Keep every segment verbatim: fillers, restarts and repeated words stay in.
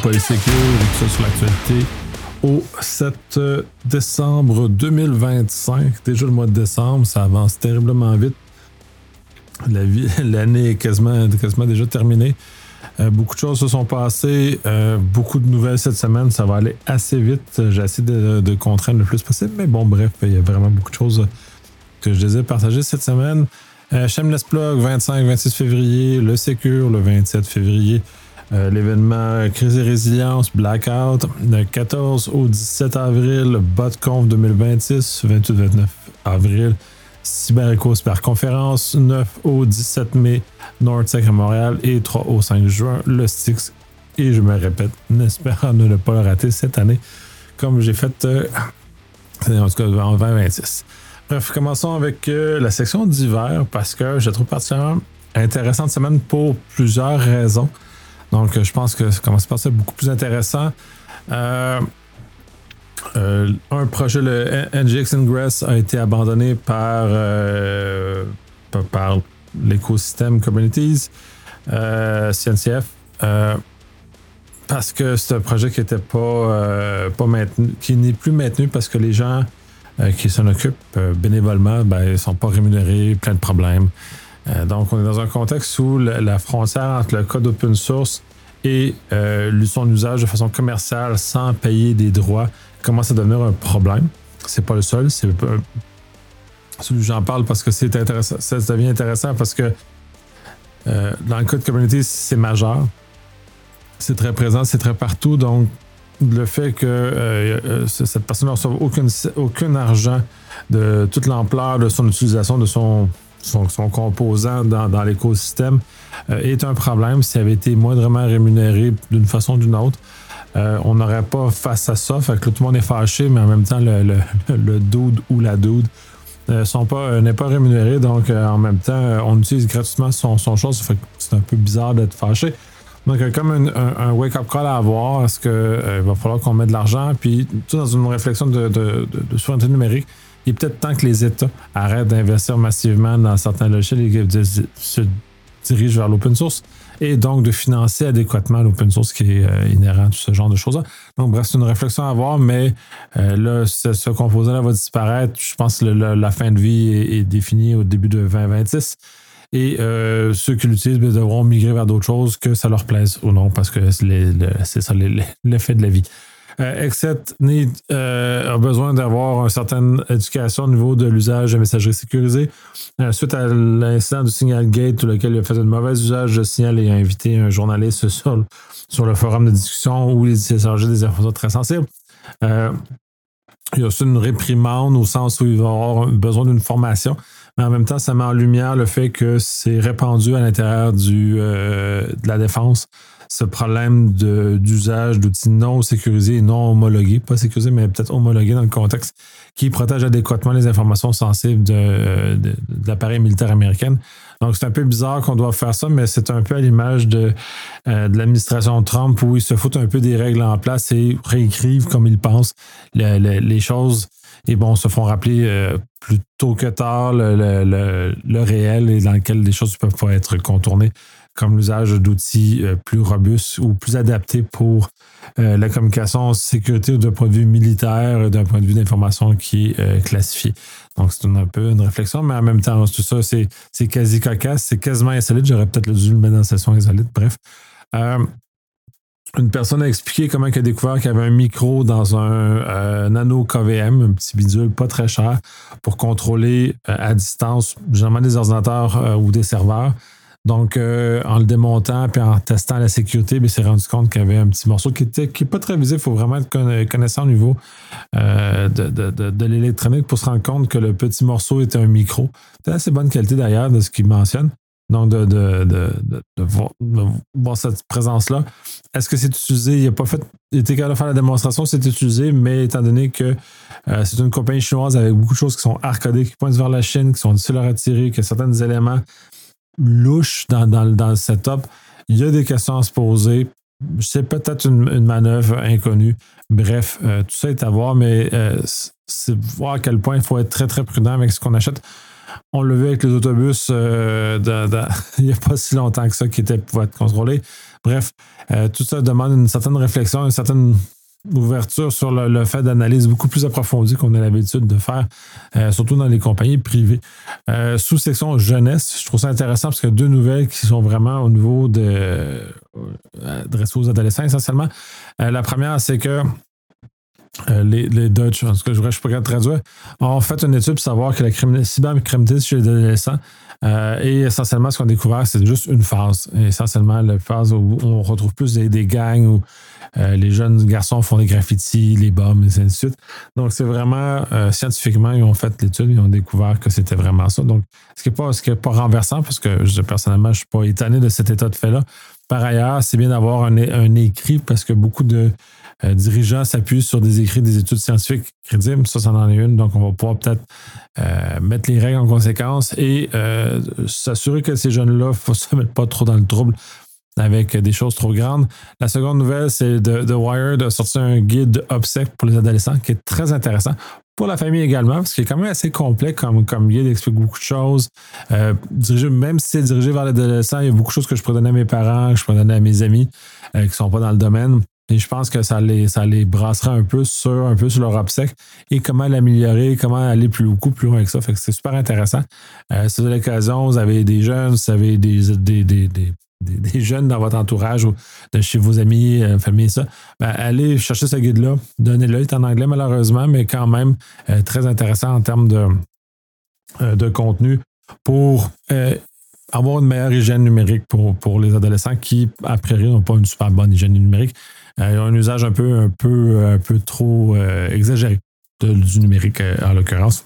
Polysécurité, tout ça sur l'actualité au sept décembre deux mille vingt-cinq. Déjà le mois de décembre, ça avance terriblement vite. La vie, l'année est quasiment, quasiment déjà terminée. Euh, beaucoup de choses se sont passées, euh, beaucoup de nouvelles cette semaine, ça va aller assez vite. J'ai essayé de, de contraindre le plus possible, mais bon, bref, il y a vraiment beaucoup de choses que je désire partager cette semaine. Euh, Shameless Plug, vingt-cinq vingt-six février, le Secure, le vingt-sept février, euh, l'événement Crise et Résilience, Blackout, le quatorze au dix-sept avril, BotConf deux mille vingt-six, vingt-huit vingt-neuf avril, CyberEcho Cyberconférence, neuf au dix-sept mai, NordSec à Montréal et trois au cinq juin, le Styx. Et je me répète, n'espérant ne pas le rater cette année, comme j'ai fait euh, en tout cas en vingt vingt-six. Bref, commençons avec euh, la section d'hiver parce que je la trouve particulièrement intéressante cette semaine pour plusieurs raisons. Donc, je pense que ça commence par ça beaucoup plus intéressant. Euh, euh, un projet, le N G X Ingress, a été abandonné par, euh, par, par l'écosystème Kubernetes, euh, C N C F, euh, parce que c'est un projet qui était pas, euh, pas maintenu, qui n'est plus maintenu parce que les gens Euh, qui s'en occupent euh, bénévolement, ben, ils ne sont pas rémunérés, plein de problèmes. Euh, donc, on est dans un contexte où le, la frontière entre le code open source et euh, son usage de façon commerciale sans payer des droits commence à devenir un problème. C'est pas le seul, c'est euh, j'en parle parce que c'est intéressant, ça devient intéressant parce que euh, dans le cas de Kubernetes, c'est majeur. C'est très présent, c'est très partout, donc le fait que euh, cette personne ne reçoive aucun, aucun argent de toute l'ampleur de son utilisation de son, son, son composant dans, dans l'écosystème euh, est un problème. S'il avait été moindrement rémunéré d'une façon ou d'une autre, euh, on n'aurait pas face à ça. Fait que là, tout le monde est fâché, mais en même temps, le, le, le dude ou la dude euh, sont pas, euh, n'est pas rémunéré. Donc, euh, en même temps, on utilise gratuitement son, son chose. Fait que c'est un peu bizarre d'être fâché. Donc, comme un, un, un wake-up call à avoir, est-ce qu'il euh, va falloir qu'on mette de l'argent? Puis, tout dans une réflexion de, de, de, de souveraineté numérique, il est peut-être temps que les États arrêtent d'investir massivement dans certains logiciels et de, de, se dirigent vers l'open source et donc de financer adéquatement l'open source qui est euh, inhérent à tout ce genre de choses-là. Donc, bref, c'est une réflexion à avoir, mais euh, là, ce, ce composant-là va disparaître. Je pense que le, le, la fin de vie est, est définie au début de vingt vingt-six. Et euh, ceux qui l'utilisent ben, devront migrer vers d'autres choses, que ça leur plaise ou non, parce que c'est, les, le, c'est ça les, l'effet de la vie. Euh, Exet Need euh, a besoin d'avoir une certaine éducation au niveau de l'usage de messagerie sécurisée. Euh, suite à l'incident du Signalgate, pour lequel il a fait un mauvais usage de Signal et a invité un journaliste sur, sur le forum de discussion où il s'échangeait des informations très sensibles. Euh, il y a aussi une réprimande au sens où il va avoir besoin d'une formation. Mais en même temps, ça met en lumière le fait que c'est répandu à l'intérieur du, euh, de la défense, ce problème de, d'usage d'outils non sécurisés et non homologués, pas sécurisés, mais peut-être homologués dans le contexte, qui protègent adéquatement les informations sensibles de, de, de l'appareil militaire américain. Donc, c'est un peu bizarre qu'on doive faire ça, mais c'est un peu à l'image de, euh, de l'administration Trump où ils se foutent un peu des règles en place et réécrivent comme ils pensent le, le, les choses. Et bon, se font rappeler euh, plus tôt que tard le, le, le, le réel et dans lequel les choses ne peuvent pas être contournées, comme l'usage d'outils euh, plus robustes ou plus adaptés pour euh, la communication sécurité d'un point de vue militaire, d'un point de vue d'information qui est euh, classifié. Donc, c'est une, un peu une réflexion, mais en même temps, tout ça, c'est, c'est quasi cocasse, c'est quasiment insolite. J'aurais peut-être dû le mettre dans la session insolite. Bref. Euh, Une personne a expliqué comment il a découvert qu'il y avait un micro dans un euh, nano K V M, un petit bidule pas très cher, pour contrôler euh, à distance, généralement des ordinateurs euh, ou des serveurs. Donc, euh, en le démontant et en testant la sécurité, il s'est rendu compte qu'il y avait un petit morceau qui n'est qui pas très visible. Il faut vraiment être connaissant au niveau euh, de, de, de, de l'électronique pour se rendre compte que le petit morceau était un micro. C'est assez bonne qualité d'ailleurs de ce qu'il mentionne. Donc, de, de, de, de, de, voir, de voir cette présence-là. Est-ce que c'est utilisé? Il n'a pas fait. Il était capable de faire la démonstration, c'est utilisé, mais étant donné que euh, c'est une compagnie chinoise avec beaucoup de choses qui sont arcadées, qui pointent vers la Chine, qui sont difficiles à retirer, qu'il y a certains éléments louches dans, dans, dans le setup, il y a des questions à se poser. C'est peut-être une, une manœuvre inconnue. Bref, euh, tout ça est à voir, mais euh, c'est voir à quel point il faut être très, très prudent avec ce qu'on achète. On l'a vu avec les autobus euh, de, de, il n'y a pas si longtemps que ça qui étaient pouvaient être contrôlés. Bref, euh, tout ça demande une certaine réflexion, une certaine ouverture sur le, le fait d'analyse beaucoup plus approfondie qu'on a l'habitude de faire, euh, surtout dans les compagnies privées. Euh, sous-section jeunesse, je trouve ça intéressant parce qu'il y a deux nouvelles qui sont vraiment au niveau de euh, adressées aux adolescents essentiellement. Euh, la première, c'est que Euh, les, les Dutch, en tout cas, je ne suis pas capable de traduire, ont fait une étude pour savoir que la cybercriminalité chez les adolescents euh, et essentiellement, ce qu'on a découvert, c'est juste une phase. Et essentiellement, la phase où on retrouve plus des, des gangs où euh, les jeunes garçons font des graffitis, les bombes, et ainsi de suite. Donc, c'est vraiment, euh, scientifiquement, ils ont fait l'étude, ils ont découvert que c'était vraiment ça. Donc, ce qui n'est pas, pas renversant, parce que je, personnellement, je ne suis pas étonné de cet état de fait-là. Par ailleurs, c'est bien d'avoir un, un écrit parce que beaucoup de Euh, dirigeants s'appuient sur des écrits, des études scientifiques crédibles. Ça, ça en est une. Donc, on va pouvoir peut-être euh, mettre les règles en conséquence et euh, s'assurer que ces jeunes-là ne se mettent pas trop dans le trouble avec des choses trop grandes. La seconde nouvelle, c'est de, de Wired a sorti un guide obsèques pour les adolescents qui est très intéressant. Pour la famille également, parce qu'il est quand même assez complet comme, comme guide, il explique beaucoup de choses. Euh, dirigé, même si c'est dirigé vers l'adolescent, il y a beaucoup de choses que je pourrais donner à mes parents, que je pourrais donner à mes amis euh, qui ne sont pas dans le domaine. Et je pense que ça les, ça les brassera un peu sur, un peu sur leur obsèque et comment l'améliorer, comment aller plus beaucoup plus loin que ça. Fait que c'est super intéressant. Euh, si vous avez l'occasion, vous avez des jeunes, vous avez des, des, des, des, des, des jeunes dans votre entourage ou de chez vos amis, euh, famille, ça, ben, allez chercher ce guide-là. Donnez-le. Il est en anglais malheureusement, mais quand même euh, très intéressant en termes de, euh, de contenu pour euh, avoir une meilleure hygiène numérique pour, pour les adolescents qui, a priori, n'ont pas une super bonne hygiène numérique. Euh, ils ont un usage un peu, un peu, un peu trop euh, exagéré de, du numérique, euh, en l'occurrence.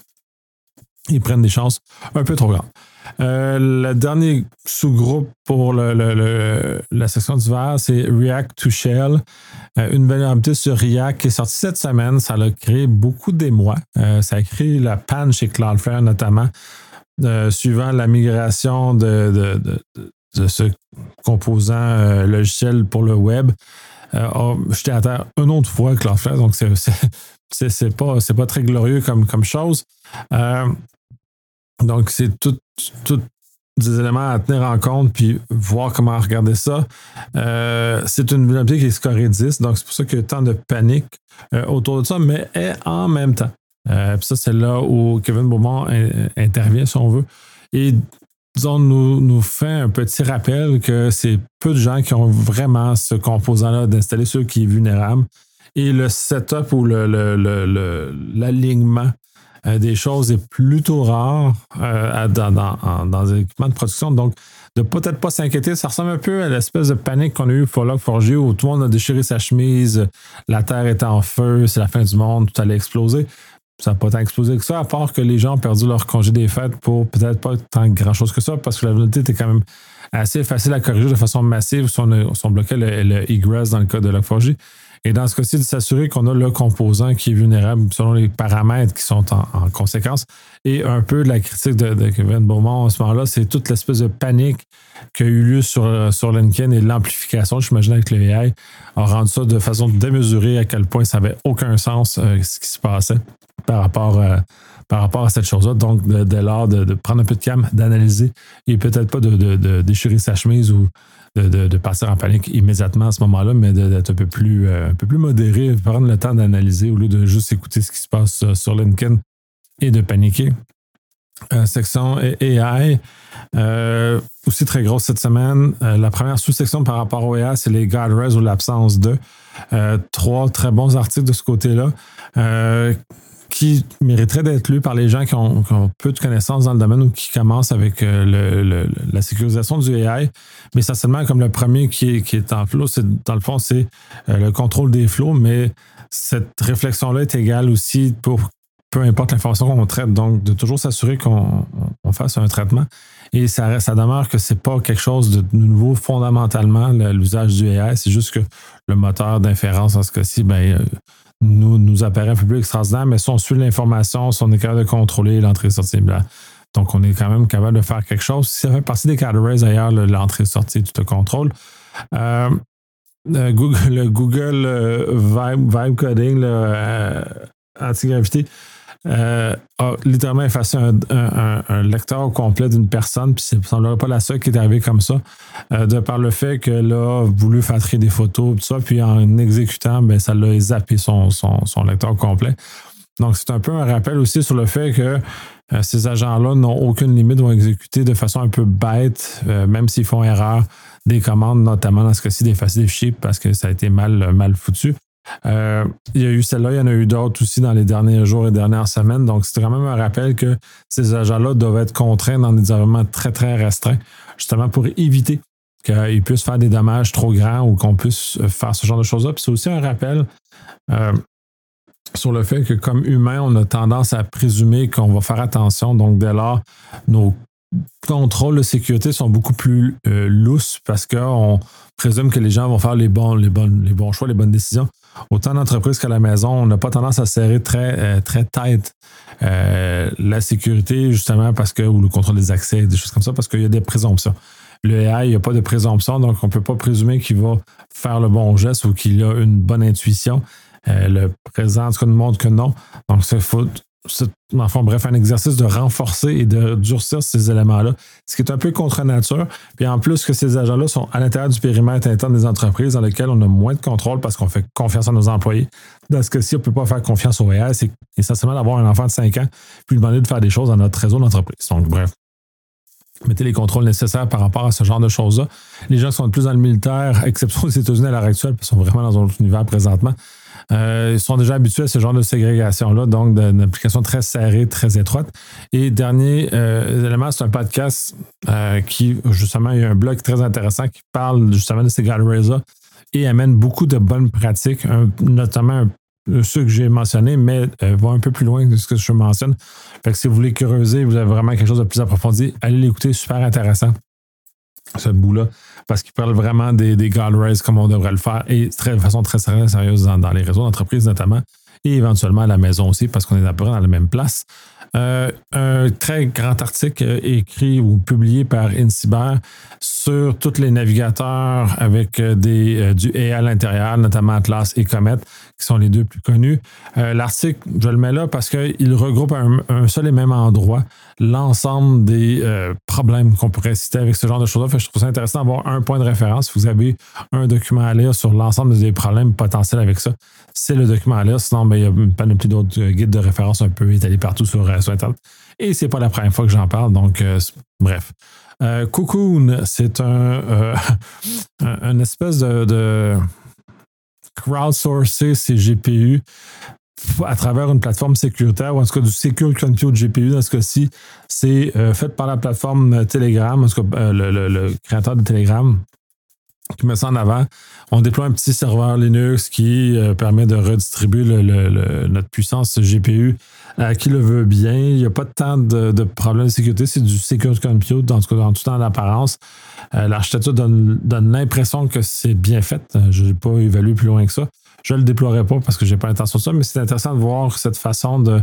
Ils prennent des chances un peu trop grandes. Euh, le dernier sous-groupe pour le, le, le, la section d'hiver, c'est React to Shell. Euh, une vulnérabilité sur React qui est sortie cette semaine. Ça a créé beaucoup d'émoi. Euh, ça a créé la panne chez Cloudflare, notamment, euh, suivant la migration de, de, de, de ce composant euh, logiciel pour le web. Euh, oh, j'étais à terre une autre fois avec Cloudflare, donc c'est, c'est, c'est, c'est, pas, c'est pas très glorieux comme, comme chose. Euh, donc, c'est tout, tout des éléments à tenir en compte puis voir comment regarder ça. Euh, c'est une vulnérabilité qui est scorée dix, donc c'est pour ça qu'il y a tant de panique euh, autour de ça, mais en même temps. Euh, puis ça, c'est là où Kevin Beaumont in, intervient, si on veut. Et disons, nous, nous fait un petit rappel que c'est peu de gens qui ont vraiment ce composant-là d'installer ceux qui est vulnérable. Et le setup ou le, le, le, le, l'alignement euh, des choses est plutôt rare euh, dans, dans, dans les équipements de production. Donc, de peut-être pas s'inquiéter, ça ressemble un peu à l'espèce de panique qu'on a eu pour Log four j où tout le monde a déchiré sa chemise, la terre était en feu, c'est la fin du monde, tout allait exploser. Ça n'a pas tant explosé que ça, à part que les gens ont perdu leur congé des fêtes pour peut-être pas tant grand-chose que ça, parce que la vulnérabilité était quand même assez facile à corriger de façon massive si on, si on bloquait le, le egress dans le cas de Log four j. Et dans ce cas-ci, de s'assurer qu'on a le composant qui est vulnérable selon les paramètres qui sont en, en conséquence. Et un peu de la critique de, de Kevin Beaumont à ce moment-là, c'est toute l'espèce de panique qui a eu lieu sur, sur LinkedIn et l'amplification, j'imagine, avec le A I, a rendu ça de façon démesurée à quel point ça n'avait aucun sens euh, ce qui se passait par rapport, euh, par rapport à cette chose-là. Donc, de, de l'art de, de prendre un peu de calme, d'analyser et peut-être pas de, de, de déchirer sa chemise ou de, de, de partir en panique immédiatement à ce moment-là, mais de, d'être un peu plus, euh, un peu plus modéré, prendre le temps d'analyser au lieu de juste écouter ce qui se passe euh, sur LinkedIn et de paniquer. Euh, section A I, euh, aussi très grosse cette semaine. Euh, la première sous-section par rapport au A I, c'est les guardrails ou l'absence de. Euh, trois très bons articles de ce côté-là euh, qui mériteraient d'être lus par les gens qui ont, qui ont peu de connaissances dans le domaine ou qui commencent avec euh, le, le, la sécurisation du A I. Mais essentiellement, comme le premier qui est, qui est en flow, c'est, dans le fond, c'est euh, le contrôle des flows, mais cette réflexion-là est égale aussi pour peu importe l'information qu'on traite, donc de toujours s'assurer qu'on on fasse un traitement. Et ça, ça demeure que c'est pas quelque chose de nouveau fondamentalement, l'usage du A I, c'est juste que le moteur d'inférence, dans ce cas-ci, ben, nous, nous apparaît un peu plus extraordinaire, mais si on suit l'information, si on est capable de contrôler l'entrée et sortie, ben, donc on est quand même capable de faire quelque chose. Si ça fait partie des guardrails ailleurs, l'entrée et sortie, tu te contrôles. Euh, le Google, le Google euh, Vibe, Vibe Coding, le, euh, anti-gravité, euh, a littéralement effacé un, un, un lecteur au complet d'une personne, puis ça ne semblerait pas la seule qui est arrivée comme ça, euh, de par le fait qu'elle a voulu faire trier des photos, tout ça, puis en exécutant, ben, ça l'a zappé son, son, son lecteur au complet. Donc, c'est un peu un rappel aussi sur le fait que euh, ces agents-là n'ont aucune limite, vont exécuter de façon un peu bête, euh, même s'ils font erreur, des commandes, notamment dans ce cas-ci d'effacer des fichiers parce que ça a été mal, mal foutu. Euh, il y a eu celle-là, il y en a eu d'autres aussi dans les derniers jours et dernières semaines. Donc, c'est quand même un rappel que ces agents-là doivent être contraints dans des environnements très, très restreints, justement pour éviter qu'ils puissent faire des dommages trop grands ou qu'on puisse faire ce genre de choses-là. Puis c'est aussi un rappel euh, sur le fait que, comme humain, on a tendance à présumer qu'on va faire attention. Donc, dès lors, nos contrôles de sécurité sont beaucoup plus euh, lousses parce qu'on présume que les gens vont faire les bons, les bons, les bons choix, les bonnes décisions. Autant d'entreprises qu'à la maison, on n'a pas tendance à serrer très, euh, très tight euh, la sécurité, justement, parce que, ou le contrôle des accès, des choses comme ça, parce qu'il y a des présomptions. Le A I, il n'y a pas de présomption, donc on ne peut pas présumer qu'il va faire le bon geste ou qu'il a une bonne intuition. Euh, le présent, en tout cas, nous montre que non. Donc, il faut, c'est, enfin, bref, un exercice de renforcer et de durcir ces éléments-là, ce qui est un peu contre nature. Puis en plus que ces agents-là sont à l'intérieur du périmètre interne des entreprises dans lesquelles on a moins de contrôle parce qu'on fait confiance à nos employés. Dans ce cas-ci, on ne peut pas faire confiance au A I. C'est essentiellement d'avoir un enfant de cinq ans puis lui demander de faire des choses dans notre réseau d'entreprise. Donc, bref. Mettez les contrôles nécessaires par rapport à ce genre de choses-là. Les gens qui sont plus dans le militaire, exception aux États-Unis à l'heure actuelle, ils sont vraiment dans un autre univers présentement, euh, ils sont déjà habitués à ce genre de ségrégation-là, donc d'une application très serrée, très étroite. Et dernier euh, élément, c'est un podcast euh, qui, justement, il y a un blog très intéressant qui parle justement de ces galleries-là et amène beaucoup de bonnes pratiques, un, notamment un ceux que j'ai mentionnés, mais euh, va un peu plus loin que ce que je mentionne. Fait que si vous voulez creuser, vous avez vraiment quelque chose de plus approfondi, allez l'écouter, super intéressant, ce bout-là, parce qu'il parle vraiment des, des guardrails comme on devrait le faire et très, de façon très sérieuse, sérieuse dans, dans les réseaux d'entreprise notamment, et éventuellement à la maison aussi, parce qu'on est à peu près dans la même place. Euh, un très grand article écrit ou publié par InCyber sur tous les navigateurs avec des, euh, du A I à l'intérieur, notamment Atlas et Comet, qui sont les deux plus connus. Euh, l'article, je le mets là parce qu'il regroupe à un, un seul et même endroit l'ensemble des euh, problèmes qu'on pourrait citer avec ce genre de choses-là. Fait que je trouve ça intéressant d'avoir un point de référence. Si vous avez un document à lire sur l'ensemble des problèmes potentiels avec ça, c'est le document à lire. Sinon, ben, il y a une panoplie d'autres guides de référence un peu étalés partout sur, sur Internet. Et c'est pas la première fois que j'en parle, donc euh, bref. Euh, Cocoon, c'est un, euh, un une espèce de, de crowdsourcer ces G P U à travers une plateforme sécuritaire, ou en tout cas du Secure Compute G P U dans ce cas-ci. C'est euh, fait par la plateforme Telegram, en tout cas euh, le, le, le créateur de Telegram, qui met ça en avant. On déploie un petit serveur Linux qui euh, permet de redistribuer le, le, le, notre puissance G P U à qui le veut bien. Il n'y a pas tant de, de problèmes de sécurité. C'est du Secure Compute, en tout cas, en tout temps d'apparence. Euh, l'architecture donne, donne l'impression que c'est bien fait. Je n'ai pas évalué plus loin que ça. Je ne le déploierai pas parce que je n'ai pas l'intention de ça, mais c'est intéressant de voir cette façon de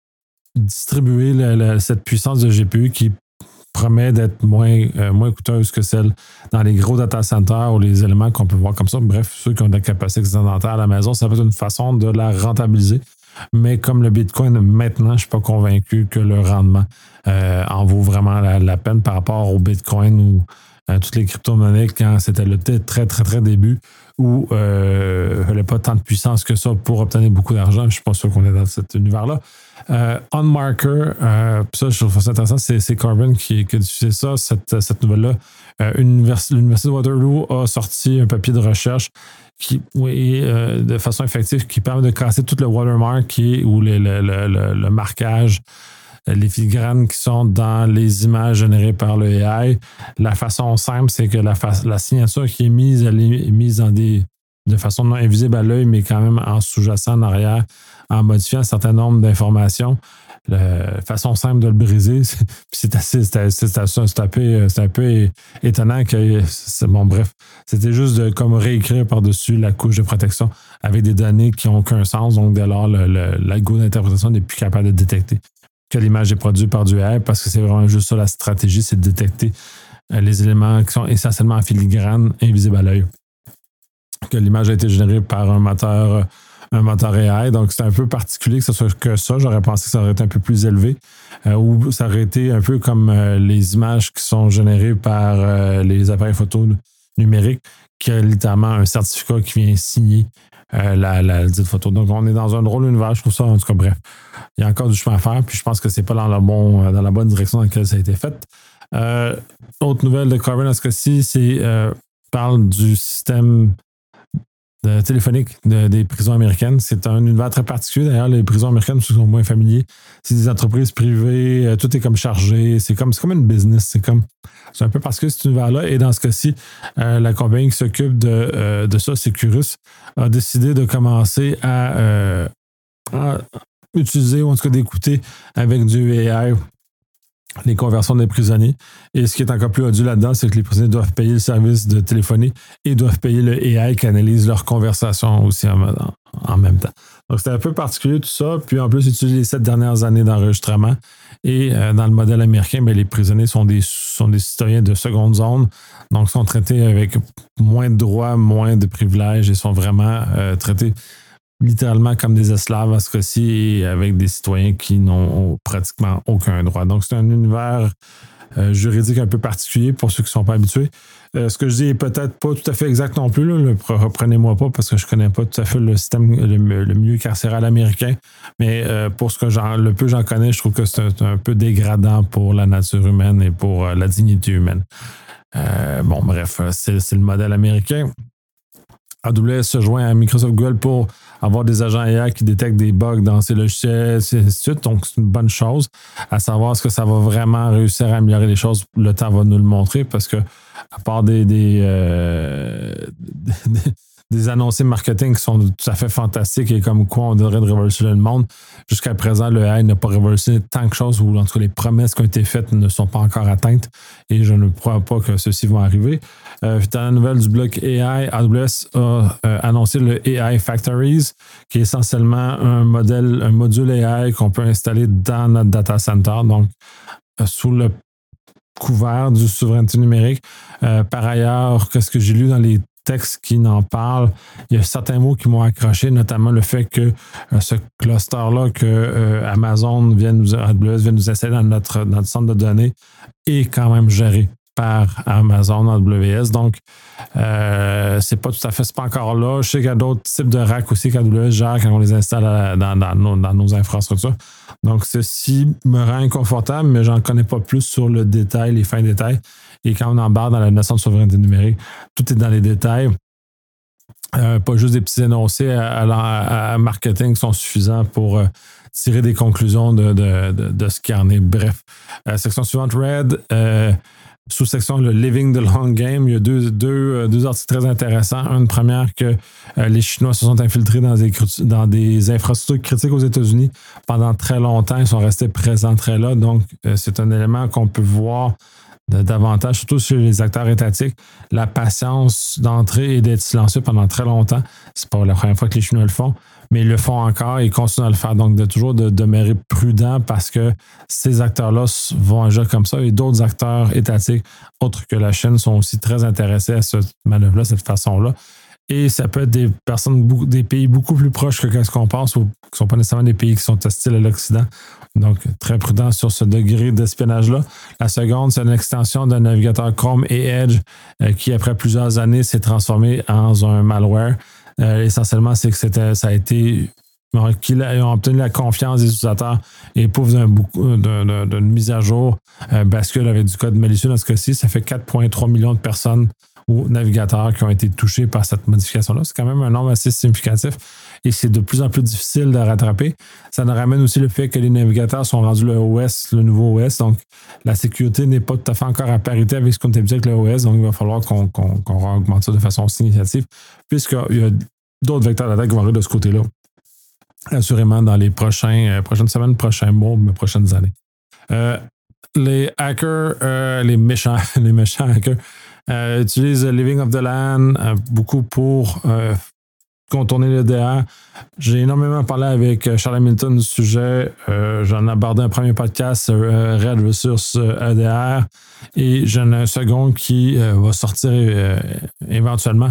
distribuer le, le, cette puissance de G P U qui promet d'être moins, euh, moins coûteuse que celle dans les gros data centers ou les éléments qu'on peut voir comme ça. Bref, ceux qui ont de la capacité excédentaire à la maison, ça peut être une façon de la rentabiliser. Mais comme le Bitcoin, maintenant, je ne suis pas convaincu que le rendement euh, en vaut vraiment la, la peine par rapport au Bitcoin ou à toutes les crypto-monnaies quand c'était le très, très, très, très début où euh, il n'y avait pas tant de puissance que ça pour obtenir beaucoup d'argent. Je ne suis pas sûr qu'on est dans cet univers-là. Euh, OnMarker, euh, ça, je trouve ça intéressant, c'est, c'est Carbon qui, qui a diffusé ça, cette, cette nouvelle-là. Euh, l'Université de Waterloo a sorti un papier de recherche qui, oui, euh, de façon effective, qui permet de casser tout le watermark qui est, ou le, le, le, le, le marquage, les filigranes qui sont dans les images générées par le A I. La façon simple, c'est que la, fa- la signature qui est mise, elle est mise dans des, de façon non invisible à l'œil, mais quand même en sous-jacent en arrière, en modifiant un certain nombre d'informations. La façon simple de le briser, c'est, c'est, assez, c'est, c'est, c'est, c'est, un peu, c'est un peu étonnant que, c'est, bon bref, c'était juste de comme réécrire par-dessus la couche de protection avec des données qui n'ont aucun sens, donc dès lors, le, le, l'algo d'interprétation n'est plus capable de détecter que l'image est produite par du A I, parce que c'est vraiment juste ça la stratégie, c'est de détecter les éléments qui sont essentiellement en filigrane, invisibles à l'œil. Que l'image a été générée par un moteur un moteur A I. Donc, c'est un peu particulier que ce soit que ça. J'aurais pensé que ça aurait été un peu plus élevé. Euh, ou ça aurait été un peu comme euh, les images qui sont générées par euh, les appareils photo numériques, qui a littéralement un certificat qui vient signer euh, la, la dite photo. Donc, on est dans un drôle univers, je trouve ça, en tout cas, bref. Il y a encore du chemin à faire, puis je pense que c'est pas dans, le bon, dans la bonne direction dans laquelle ça a été fait. Euh, autre nouvelle de Carvin à ce cas-ci, c'est euh, parle du système de téléphonique de, des prisons américaines. C'est un univers très particulier. D'ailleurs, les prisons américaines sont moins familiers. C'est des entreprises privées, euh, tout est comme chargé. C'est comme, c'est comme une business. C'est comme c'est un peu particulier cet univers-là. Et dans ce cas-ci, euh, la compagnie qui s'occupe de, euh, de ça, Securus, a décidé de commencer à, euh, à utiliser ou en tout cas d'écouter avec du A I les conversions des prisonniers. Et ce qui est encore plus odieux là-dedans, c'est que les prisonniers doivent payer le service de téléphonie et doivent payer le A I qui analyse leurs conversations aussi en, en, en même temps. Donc, c'était un peu particulier tout ça. Puis, en plus, utiliser les sept dernières années d'enregistrement. Et euh, dans le modèle américain, bien, les prisonniers sont des, sont des citoyens de seconde zone. Donc, sont traités avec moins de droits, moins de privilèges et sont vraiment euh, traités littéralement comme des esclaves à ce cas-ci et avec des citoyens qui n'ont pratiquement aucun droit. Donc, c'est un univers euh, juridique un peu particulier pour ceux qui ne sont pas habitués. Euh, ce que je dis est peut-être pas tout à fait exact non plus. Là. Le, reprenez-moi pas parce que je ne connais pas tout à fait le système, le, le milieu carcéral américain. Mais euh, pour ce que j'en, le peu j'en connais, je trouve que c'est un, un peu dégradant pour la nature humaine et pour euh, la dignité humaine. Euh, bon, bref, c'est, c'est le modèle américain. A W S se joint à Microsoft Google pour avoir des agents A I qui détectent des bugs dans ces logiciels, et ainsi de suite. Donc, c'est une bonne chose. À savoir, est-ce que ça va vraiment réussir à améliorer les choses? Le temps va nous le montrer parce que, à part des, des, euh, des, des annoncés marketing qui sont tout à fait fantastiques et comme quoi on devrait révolutionner le monde, jusqu'à présent, le A I n'a pas révolutionné tant que chose ou en tout cas, les promesses qui ont été faites ne sont pas encore atteintes et je ne crois pas que ceux-ci vont arriver. Euh, dans la nouvelle du bloc A I, A W S a euh, annoncé le A I Factories, qui est essentiellement un modèle, un module A I qu'on peut installer dans notre data center, donc euh, sous le couvert du souveraineté numérique. Euh, par ailleurs, qu'est-ce que j'ai lu dans les textes qui n'en parlent, il y a certains mots qui m'ont accroché, notamment le fait que euh, ce cluster-là que euh, Amazon vient nous, A W S vient nous installer dans notre, notre centre de données est quand même géré par Amazon A W S. Donc, euh, c'est pas tout à fait, c'est pas encore là. Je sais qu'il y a d'autres types de racks aussi qu'A W S gère quand on les installe à, dans, dans, nos, dans nos infrastructures. Donc, ceci me rend inconfortable, mais j'en connais pas plus sur le détail, les fins détails. Et quand on embarque dans la notion de souveraineté numérique, tout est dans les détails. Euh, pas juste des petits énoncés à, à, à marketing qui sont suffisants pour euh, tirer des conclusions de, de, de, de ce qu'il y en est. Bref, euh, section suivante, Red. Euh, Sous-section, le Living the Long Game, il y a deux, deux, deux articles très intéressants. Une première que euh, les Chinois se sont infiltrés dans des, dans des infrastructures critiques aux États-Unis pendant très longtemps. Ils sont restés présents très là. Donc, euh, c'est un élément qu'on peut voir de, davantage, surtout sur les acteurs étatiques. La patience d'entrer et d'être silencieux pendant très longtemps. C'est pas la première fois que les Chinois le font, mais ils le font encore et ils continuent à le faire. Donc, de toujours de demeurer prudent parce que ces acteurs-là vont agir comme ça et d'autres acteurs étatiques, autres que la Chine, sont aussi très intéressés à cette manœuvre-là, cette façon-là. Et ça peut être des personnes, des pays beaucoup plus proches que ce qu'on pense ou qui ne sont pas nécessairement des pays qui sont hostiles à l'Occident. Donc, très prudent sur ce degré d'espionnage-là. La seconde, c'est une extension d'un navigateur Chrome et Edge euh, qui, après plusieurs années, s'est transformé en un malware. Euh, essentiellement, c'est que c'était, ça a été qu'ils ont obtenu la confiance des utilisateurs et pouf d'un, d'un, d'un, d'une mise à jour euh, bascule avec du code malicieux dans ce cas-ci. Ça fait quatre virgule trois millions de personnes ou navigateurs qui ont été touchés par cette modification-là. C'est quand même un nombre assez significatif et c'est de plus en plus difficile de rattraper. Ça nous ramène aussi le fait que les navigateurs sont rendus le O S, le nouveau O S, donc la sécurité n'est pas tout à fait encore à parité avec ce qu'on était habitué avec le O S, donc il va falloir qu'on, qu'on, qu'on augmente ça de façon significative puisqu'il y a d'autres vecteurs d'attaque qui vont arriver de ce côté-là, assurément dans les prochains, euh, prochaines semaines, prochains mois, mais prochaines années. Euh, les hackers, euh, les méchants, les méchants hackers, Euh, utilise Living of the Land euh, beaucoup pour euh, contourner l'E D R. J'ai énormément parlé avec Charles Hamilton du sujet. Euh, j'en ai abordé un premier podcast, euh, Red versus E D R, et j'en ai un second qui euh, va sortir euh, éventuellement,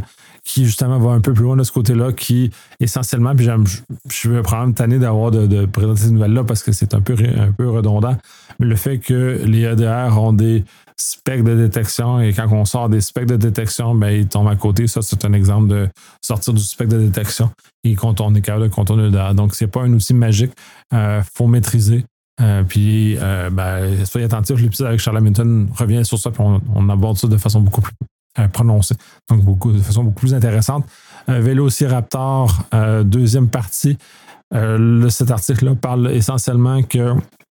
qui justement va un peu plus loin de ce côté-là, qui essentiellement, puis j'aime, je, je suis probablement tanné d'avoir de, de présenter ces nouvelles-là parce que c'est un peu, un peu redondant, mais le fait que les E D R ont des specs de détection et quand on sort des specs de détection, ben, ils tombent à côté. Ça, c'est un exemple de sortir du spec de détection et quand on est capable de contourner le E D R. Donc, c'est pas un outil magique. Il euh, faut maîtriser. Euh, puis, euh, ben, soyez attentifs. L'épisode avec Charles Hamilton revient sur ça, puis on, on aborde ça de façon beaucoup plus euh, prononcée. Donc, beaucoup, de façon beaucoup plus intéressante. Euh, Velociraptor, euh, deuxième partie. Euh, le, cet article-là parle essentiellement que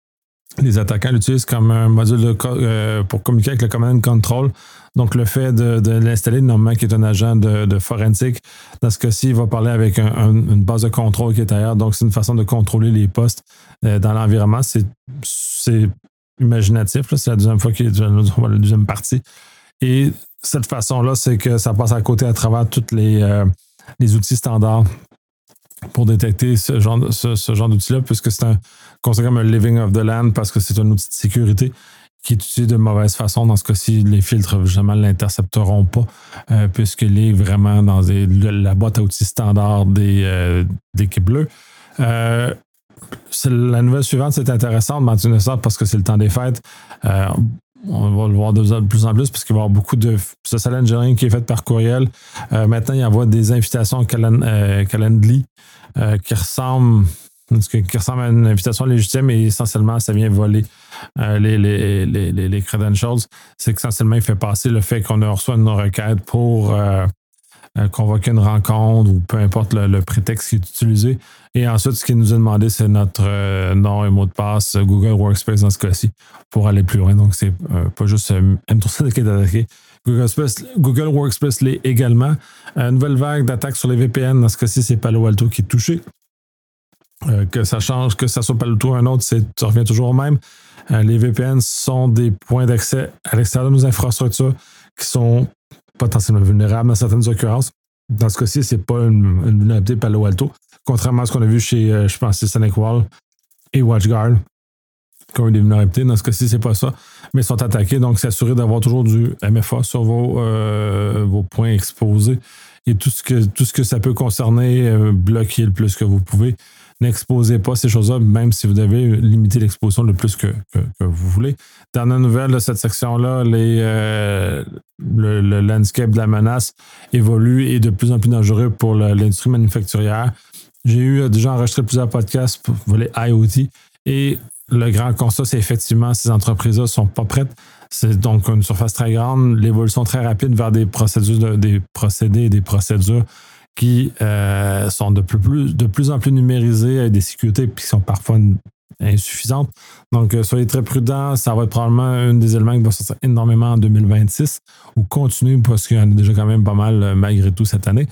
les attaquants l'utilisent comme un module de co- euh, pour communiquer avec le command and control. Donc, le fait de, de l'installer, normalement, qui est un agent de, de forensique, dans ce cas-ci, il va parler avec un, un, une base de contrôle qui est ailleurs. Donc, c'est une façon de contrôler les postes euh, dans l'environnement. C'est, c'est imaginatif. Là. C'est la deuxième fois qu'il y a la deuxième partie. Et cette façon-là, c'est que ça passe à côté à travers tous les, euh, les outils standards pour détecter ce genre, ce, ce genre d'outil-là, puisque c'est un considéré comme un living of the land, parce que c'est un outil de sécurité qui est utilisé de mauvaise façon. Dans ce cas-ci, les filtres, jamais, ne l'intercepteront pas, euh, puisqu'il est vraiment dans des, la boîte à outils standard des, euh, d'équipe bleue. Euh, c'est, la nouvelle suivante, c'est intéressant de mentionner ça parce que c'est le temps des fêtes. Euh, on va le voir de plus en plus parce qu'il va y avoir beaucoup de social engineering qui est fait par courriel. Euh, maintenant, il y a des invitations calen, euh, Calendly euh, qui ressemblent qui ressemble à une invitation légitime et essentiellement, ça vient voler euh, les, les, les, les, les credentials. C'est qu'essentiellement, il fait passer le fait qu'on reçoit une requête pour euh, euh, convoquer une rencontre ou peu importe le, le prétexte qui est utilisé. Et ensuite, ce qui nous est demandé, c'est notre euh, nom et mot de passe Google Workspace dans ce cas-ci pour aller plus loin. Donc, c'est euh, pas juste euh, M trois cent qui est attaqué. Google, Space, Google Workspace l'est également. Euh, nouvelle vague d'attaques sur les V P N. Dans ce cas-ci, c'est Palo Alto qui est touché. Euh, que ça change, que ça soit Palo Alto ou un autre, c'est, ça revient toujours au même. Euh, les V P N sont des points d'accès à l'extérieur de nos infrastructures qui sont potentiellement vulnérables dans certaines occurrences. Dans ce cas-ci, c'est pas une, une vulnérabilité Palo Alto, contrairement à ce qu'on a vu chez, euh, je pense, SonicWall et WatchGuard, qui ont eu des vulnérabilités. Dans ce cas-ci, c'est pas ça, mais ils sont attaqués. Donc, s'assurer d'avoir toujours du M F A sur vos, euh, vos points exposés et tout ce que, tout ce que ça peut concerner, euh, bloquer le plus que vous pouvez. N'exposez pas ces choses-là, même si vous devez limiter l'exposition le plus que, que, que vous voulez. Dans la nouvelle de cette section-là, les, euh, le, le landscape de la menace évolue et est de plus en plus dangereux pour le, l'industrie manufacturière. J'ai eu déjà enregistré plusieurs podcasts pour voler I O T et le grand constat, c'est effectivement ces entreprises-là ne sont pas prêtes. C'est donc une surface très grande, l'évolution très rapide vers des procédures, de, des procédés et des procédures qui euh, sont de plus, de plus en plus numérisées avec des sécurités qui sont parfois insuffisantes. Donc, euh, soyez très prudents. Ça va être probablement un des éléments qui va sortir énormément en deux mille vingt-six ou continuer parce qu'il y en a déjà quand même pas mal euh, malgré tout cette année.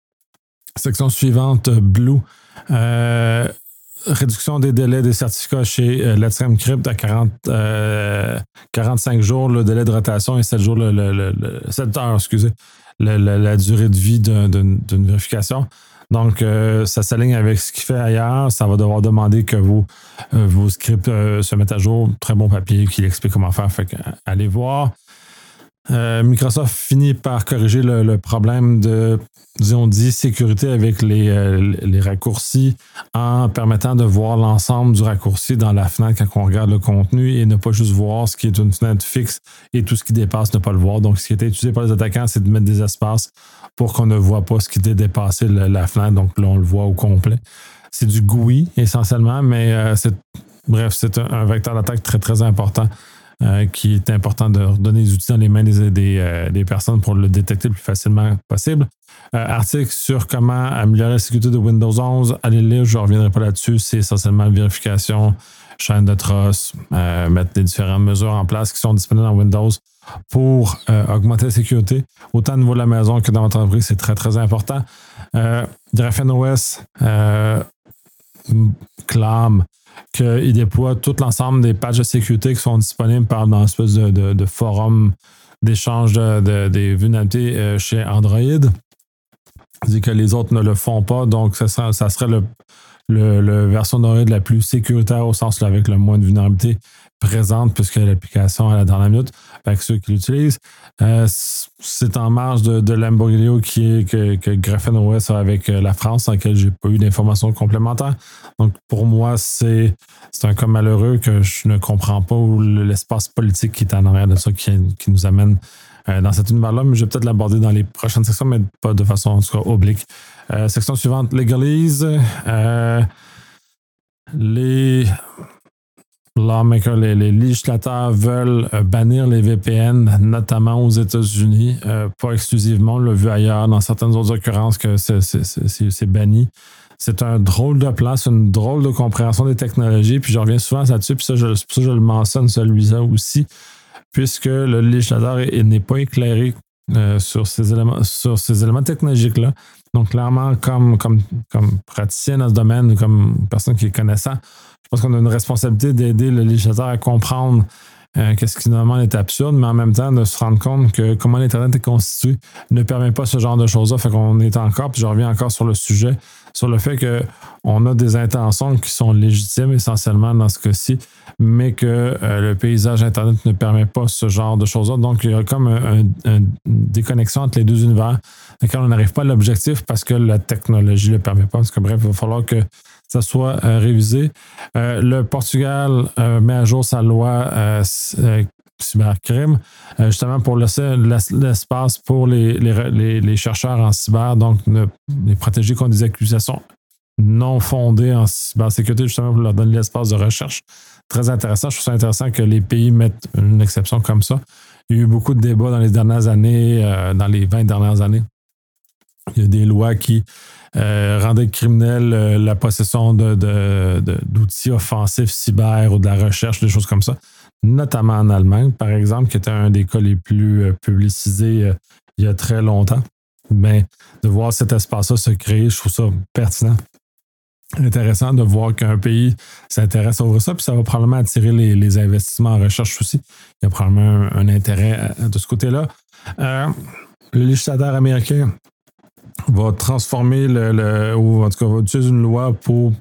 Section suivante, Blue. Euh, réduction des délais des certificats chez euh, Let's Encrypt à quarante, euh, quarante-cinq jours, le délai de rotation et sept jours, le, le, le, le sept heures, excusez. La, la, la durée de vie d'un, d'une, d'une vérification. Donc, euh, ça s'aligne avec ce qu'il fait ailleurs. Ça va devoir demander que vos, euh, vos scripts euh, se mettent à jour. Très bon papier qui explique comment faire. Fait que, allez voir. Euh, Microsoft finit par corriger le, le problème de, disons, dit sécurité avec les, euh, les raccourcis en permettant de voir l'ensemble du raccourci dans la fenêtre quand on regarde le contenu et ne pas juste voir ce qui est une fenêtre fixe et tout ce qui dépasse ne pas le voir. Donc, ce qui était utilisé par les attaquants, c'est de mettre des espaces pour qu'on ne voit pas ce qui était dépassé la, la fenêtre. Donc, là, on le voit au complet. C'est du G U I essentiellement, mais euh, c'est, bref, c'est un, un vecteur d'attaque très, très important. Euh, qui est important de redonner les outils dans les mains des, des, euh, des personnes pour le détecter le plus facilement possible. Euh, article sur comment améliorer la sécurité de Windows onze. Allez lire, je ne reviendrai pas là-dessus. C'est essentiellement la vérification, chaîne de trosse, euh, mettre des différentes mesures en place qui sont disponibles dans Windows pour euh, augmenter la sécurité. Autant au niveau de la maison que dans votre entreprise, c'est très, très important. Euh, DraftOS euh, clame qu'il déploie tout l'ensemble des patchs de sécurité qui sont disponibles par dans une espèce de, de, de forum d'échange de, de, des vulnérabilités euh, chez Android. Il dit que les autres ne le font pas, donc ça serait, ça serait le, le, le version Android la plus sécuritaire au sens là, avec le moins de vulnérabilité présente puisque l'application à la dernière minute avec ceux qui l'utilisent. Euh, c'est en marge de, de l'imbroglio qui est que, que GrapheneOS a avec la France, dans lequel j'ai pas eu d'informations complémentaires. Donc, pour moi, c'est, c'est un cas malheureux que je ne comprends pas, ou l'espace politique qui est en arrière de ça qui, qui nous amène euh, dans cet univers-là. Mais je vais peut-être l'aborder dans les prochaines sections, mais pas de façon, en tout cas, oblique. Euh, section suivante, Legalese. Euh, les lawmakers, les, les législateurs veulent euh, bannir les V P N, notamment aux États-Unis. Euh, pas exclusivement, on l'a vu ailleurs, dans certaines autres occurrences, que c'est, c'est, c'est, c'est banni. C'est un drôle de plan, c'est une drôle de compréhension des technologies, puis je reviens souvent là-dessus, puis ça, je, ça, je le mentionne, celui-là aussi, puisque le législateur il n'est pas éclairé euh, sur, ces éléments, sur ces éléments technologiques-là. Donc, clairement, comme, comme, comme praticien dans ce domaine, comme personne qui est connaissant, je pense qu'on a une responsabilité d'aider le législateur à comprendre euh, qu'est-ce qui normalement est absurde, mais en même temps de se rendre compte que comment l'Internet est constitué ne permet pas ce genre de choses-là. Fait qu'on est encore, puis je reviens encore sur le sujet, sur le fait qu'on a des intentions qui sont légitimes essentiellement dans ce cas-ci, mais que euh, le paysage Internet ne permet pas ce genre de choses-là. Donc, il y a comme un, un, une déconnexion entre les deux univers, dans lequel on n'arrive pas à l'objectif parce que la technologie ne le permet pas. Parce que bref, il va falloir que ça soit euh, révisé. Euh, le Portugal euh, met à jour sa loi euh, euh, cybercrime, euh, justement pour laisser l'espace pour les, les, les, les chercheurs en cyber, donc ne, les protéger contre des accusations non fondées en cybersécurité, justement pour leur donner l'espace de recherche. Très intéressant. Je trouve ça intéressant que les pays mettent une exception comme ça. Il y a eu beaucoup de débats dans les dernières années, euh, dans les vingt dernières années. Il y a des lois qui euh, rendaient criminel euh, la possession de, de, de, d'outils offensifs cyber ou de la recherche, des choses comme ça, notamment en Allemagne, par exemple, qui était un des cas les plus euh, publicisés euh, il y a très longtemps. Mais de voir cet espace-là se créer, je trouve ça pertinent. Intéressant de voir qu'un pays s'intéresse à ouvrir ça, puis ça va probablement attirer les, les investissements en recherche aussi. Il y a probablement un, un intérêt de ce côté-là. Euh, le législateur américain va transformer le, le, ou en tout cas va utiliser une loi pour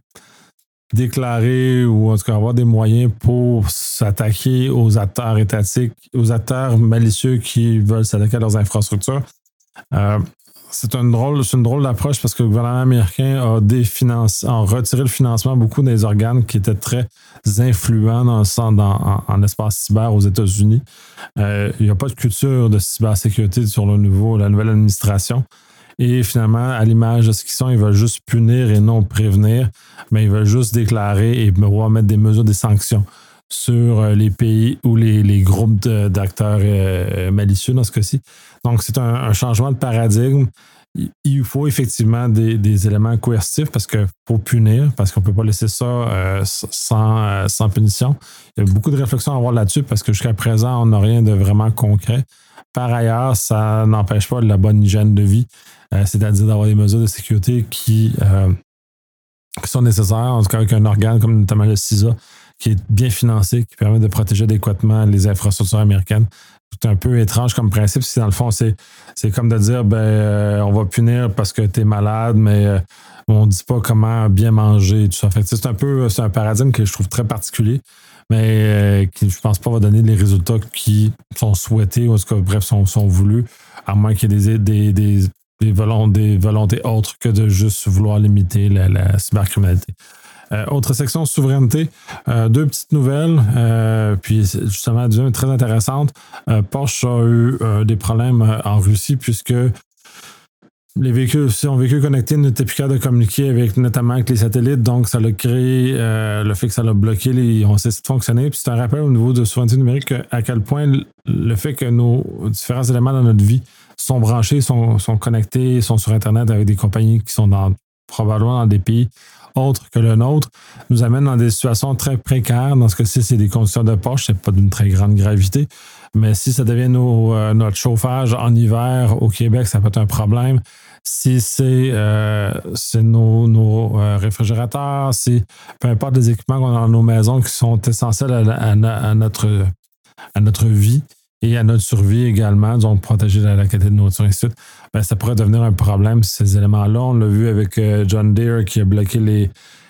déclarer ou en tout cas avoir des moyens pour s'attaquer aux acteurs étatiques, aux acteurs malicieux qui veulent s'attaquer à leurs infrastructures. Euh, c'est une drôle, c'est une drôle d'approche parce que le gouvernement américain a, définanci, a retiré le financement à beaucoup des organes qui étaient très influents dans le sens, dans, en, en espace cyber aux États-Unis. Euh, il n'y a pas de culture de cybersécurité sur le nouveau, la nouvelle administration. Et finalement, à l'image de ce qu'ils sont, ils veulent juste punir et non prévenir, mais ils veulent juste déclarer et mettre des mesures, des sanctions sur les pays ou les, les groupes de, d'acteurs euh, malicieux dans ce cas-ci. Donc, c'est un, un changement de paradigme. Il faut effectivement des, des éléments coercitifs parce que pour punir, parce qu'on ne peut pas laisser ça euh, sans, euh, sans punition. Il y a beaucoup de réflexions à avoir là-dessus parce que jusqu'à présent, on n'a rien de vraiment concret. Par ailleurs, ça n'empêche pas de la bonne hygiène de vie, euh, c'est-à-dire d'avoir des mesures de sécurité qui, euh, qui sont nécessaires, en tout cas avec un organe comme notamment le C I S A, qui est bien financé, qui permet de protéger adéquatement les infrastructures américaines. C'est un peu étrange comme principe, si dans le fond, c'est, c'est comme de dire, ben, euh, on va punir parce que tu es malade, mais euh, on ne dit pas comment bien manger et tout ça. Fait que, c'est un peu, c'est un paradigme que je trouve très particulier, mais euh, qui, je pense pas, va donner les résultats qui sont souhaités, ou en tout cas, bref, sont, sont voulus, à moins qu'il y ait des, des, des, des, volontés, des volontés autres que de juste vouloir limiter la, la cybercriminalité. Euh, autre section, souveraineté. Euh, deux petites nouvelles, euh, puis justement, d'une très intéressante. Euh, Porsche a eu euh, des problèmes euh, en Russie puisque les véhicules, si on véhicule connecté n'était plus capable de communiquer avec, notamment avec les satellites, donc ça l'a créé euh, le fait que ça l'a bloqué, les, on cessé de fonctionner. Puis c'est un rappel au niveau de souveraineté numérique à quel point le fait que nos différents éléments dans notre vie sont branchés, sont, sont connectés, sont sur Internet avec des compagnies qui sont dans, probablement dans des pays autres que le nôtre, nous amène dans des situations très précaires. Dans ce cas-ci, c'est des conditions de poche, c'est pas d'une très grande gravité, mais si ça devient nos, euh, notre chauffage en hiver au Québec, ça peut être un problème. Si c'est, euh, c'est nos, nos euh, réfrigérateurs, si peu importe les équipements qu'on a dans nos maisons qui sont essentiels à, à, à, notre, à notre vie et à notre survie également, donc protéger la, la qualité de nourriture et ainsi de suite, ben, ça pourrait devenir un problème, ces éléments-là. On l'a vu avec euh, John Deere qui a bloqué les,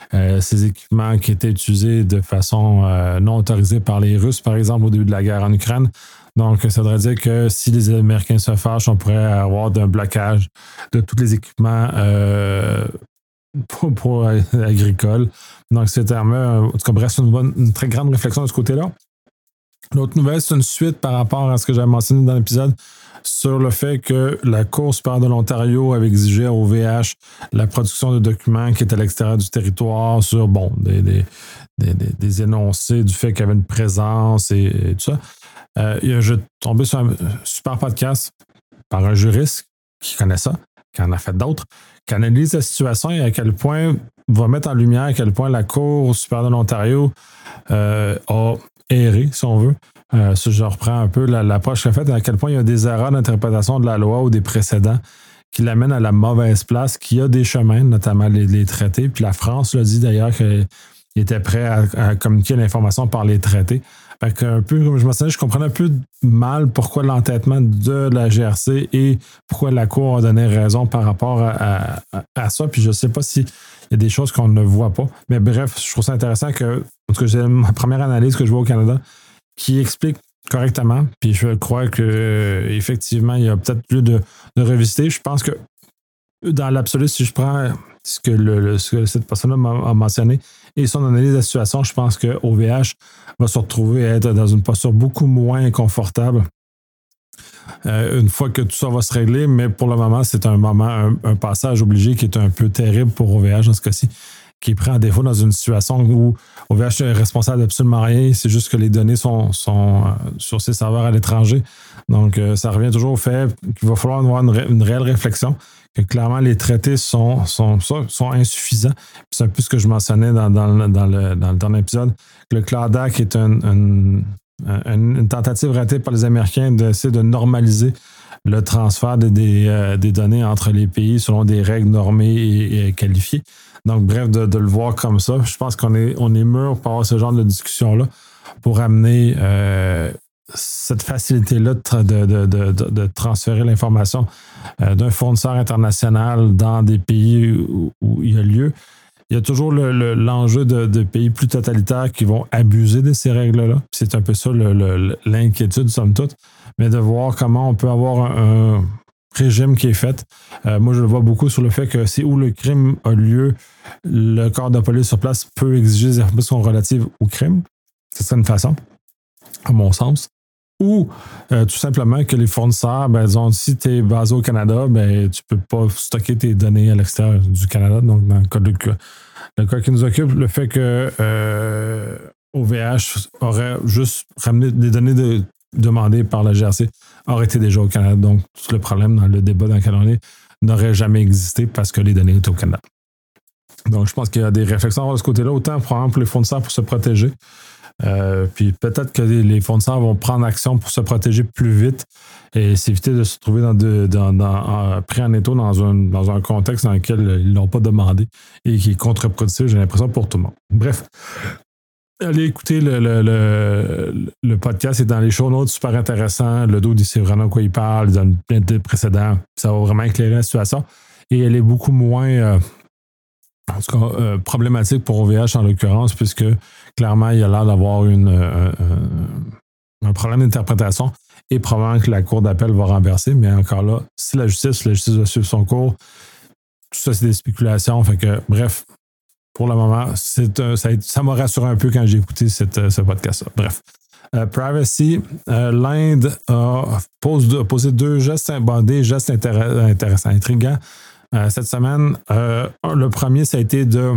euh, ces équipements qui étaient utilisés de façon euh, non autorisée par les Russes, par exemple, au début de la guerre en Ukraine. Donc, ça voudrait dire que si les Américains se fâchent, on pourrait avoir un blocage de tous les équipements euh, pour, pour euh, agricoles. Donc, c'est un, en tout cas, bref, c'est une, bonne, une très grande réflexion de ce côté-là. L'autre nouvelle, c'est une suite par rapport à ce que j'avais mentionné dans l'épisode sur le fait que la Cour supérieure de l'Ontario avait exigé à O V H la production de documents qui étaient à l'extérieur du territoire sur, bon, des, des, des, des, des énoncés du fait qu'il y avait une présence et, et tout ça. Euh, je suis tombé sur un super podcast par un juriste qui connaît ça, qui en a fait d'autres, qui analyse la situation et à quel point va mettre en lumière à quel point la Cour supérieure de l'Ontario euh, a erré, si on veut. Euh, si je reprends un peu l'approche qu'elle a faite, à quel point il y a des erreurs d'interprétation de la loi ou des précédents qui l'amènent à la mauvaise place, qu'il y a des chemins, notamment les, les traités. Puis la France l'a dit d'ailleurs qu'il était prêt à, à communiquer l'information par les traités. Fait qu'un peu, comme je mentionnais, je comprenais un peu mal pourquoi l'entêtement de la G R C et pourquoi la Cour a donné raison par rapport à, à, à ça. Puis je ne sais pas s'il y a des choses qu'on ne voit pas. Mais bref, je trouve ça intéressant que, en tout cas, c'est ma première analyse que je vois au Canada qui explique correctement. Puis je crois qu'effectivement, il y a peut-être lieu de, de revisiter. Je pense que dans l'absolu, si je prends ce que, le, le, ce que cette personne-là m'a mentionné et son analyse de la situation, je pense que O V H va se retrouver à être dans une posture beaucoup moins confortable euh, une fois que tout ça va se régler. Mais pour le moment, c'est un moment, un, un passage obligé qui est un peu terrible pour O V H dans ce cas-ci, qui prend à défaut dans une situation où O V H est responsable d'absolument rien. C'est juste que les données sont, sont euh, sur ses serveurs à l'étranger. Donc, euh, ça revient toujours au fait qu'il va falloir avoir une, ré, une réelle réflexion, que clairement, les traités sont, sont, sont insuffisants. C'est un peu ce que je mentionnais dans, dans, dans, le, dans le dernier épisode. Le Claudac est un, un, un, une tentative ratée par les Américains d'essayer de normaliser le transfert de, des, euh, des données entre les pays selon des règles normées et, et qualifiées. Donc, bref, de, de le voir comme ça, je pense qu'on est, on est mûr pour avoir ce genre de discussion-là pour amener euh, cette facilité-là de, de, de, de, de transférer l'information euh, d'un fournisseur international dans des pays où, où il y a lieu. Il y a toujours le, le, l'enjeu de, de pays plus totalitaires qui vont abuser de ces règles-là. C'est un peu ça le, le, l'inquiétude, somme toute. Mais de voir comment on peut avoir un, un régime qui est fait. Euh, moi, je le vois beaucoup sur le fait que c'est où le crime a lieu, le corps de police sur place peut exiger des informations relatives au crime. C'est ça une façon, à mon sens. Ou euh, tout simplement que les fournisseurs, ben, disons, si tu es basé au Canada, ben, tu ne peux pas stocker tes données à l'extérieur du Canada. Donc, dans le cas, de, le cas qui nous occupe, le fait que euh, O V H aurait juste ramené des données de, demandées par la G R C aurait été déjà au Canada. Donc, tout le problème dans le débat dans lequel on est n'aurait jamais existé parce que les données étaient au Canada. Donc, je pense qu'il y a des réflexions de ce côté-là, autant probablement pour les fournisseurs pour se protéger. Euh, puis peut-être que les fournisseurs vont prendre action pour se protéger plus vite et s'éviter de se trouver dans de, dans, dans, pris en étau dans un, dans un contexte dans lequel ils ne l'ont pas demandé et qui est contre-productif, j'ai l'impression, pour tout le monde. Bref, allez écouter le, le, le, le podcast, c'est dans les show notes, super intéressant. Le dos, il sait vraiment de quoi il parle, il donne plein de précédents. Ça va vraiment éclairer la situation et elle est beaucoup moins... Euh, en tout cas, euh, problématique pour O V H en l'occurrence, puisque clairement, il y a l'air d'avoir une, euh, un problème d'interprétation et probablement que la Cour d'appel va renverser. Mais encore là, si la justice, la justice va suivre son cours, tout ça, c'est des spéculations. Fait que, bref, pour le moment, c'est, euh, ça, ça m'a rassuré un peu quand j'ai écouté cette, ce podcast-là. Bref. Euh, privacy, euh, l'Inde a, pose, a posé deux gestes, bon, des gestes intéress- intéressants, intrigants. Euh, cette semaine, euh, le premier, ça a été de,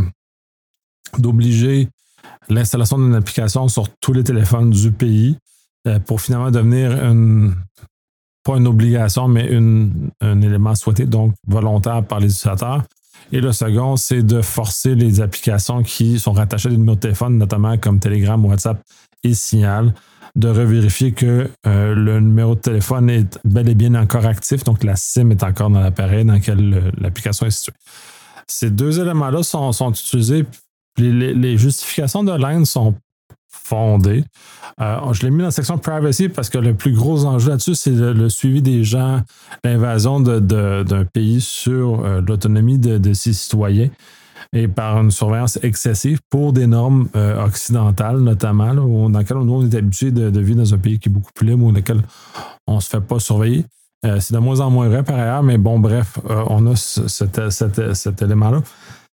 d'obliger l'installation d'une application sur tous les téléphones du pays euh, pour finalement devenir une, pas une obligation, mais une, un élément souhaité, donc volontaire par les utilisateurs. Et le second, c'est de forcer les applications qui sont rattachées à des numéros de téléphone, notamment comme Telegram, WhatsApp et Signal, de revérifier que euh, le numéro de téléphone est bel et bien encore actif, donc la SIM est encore dans l'appareil dans lequel le, l'application est située. Ces deux éléments-là sont, sont utilisés. Les, les, les justifications de l'Inde sont fondées. Euh, je l'ai mis dans la section privacy parce que le plus gros enjeu là-dessus, c'est le, le suivi des gens, l'invasion de, de, d'un pays sur euh, l'autonomie de, de ses citoyens. et par une surveillance excessive pour des normes euh, occidentales, notamment, là, où, dans lesquelles nous, on est habitué de, de vivre dans un pays qui est beaucoup plus libre, où, dans lequel on ne se fait pas surveiller. Euh, c'est de moins en moins vrai par ailleurs, mais bon, bref, euh, on a ce, cet, cet, cet élément-là.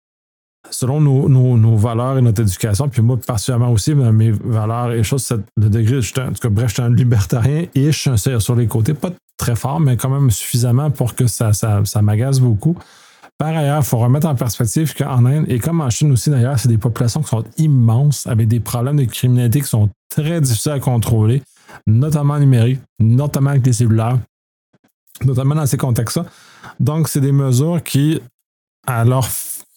Selon nos, nos, nos valeurs et notre éducation, puis moi, particulièrement aussi, mes valeurs et choses, le degré, je en tout cas, bref, je suis un libertarien-ish sur les côtés, pas très fort, mais quand même suffisamment pour que ça, ça, ça m'agace beaucoup. Par ailleurs, il faut remettre en perspective qu'en Inde, et comme en Chine aussi d'ailleurs, c'est des populations qui sont immenses, avec des problèmes de criminalité qui sont très difficiles à contrôler, notamment numériques, notamment avec les cellulaires, notamment dans ces contextes-là. Donc, c'est des mesures qui, à leur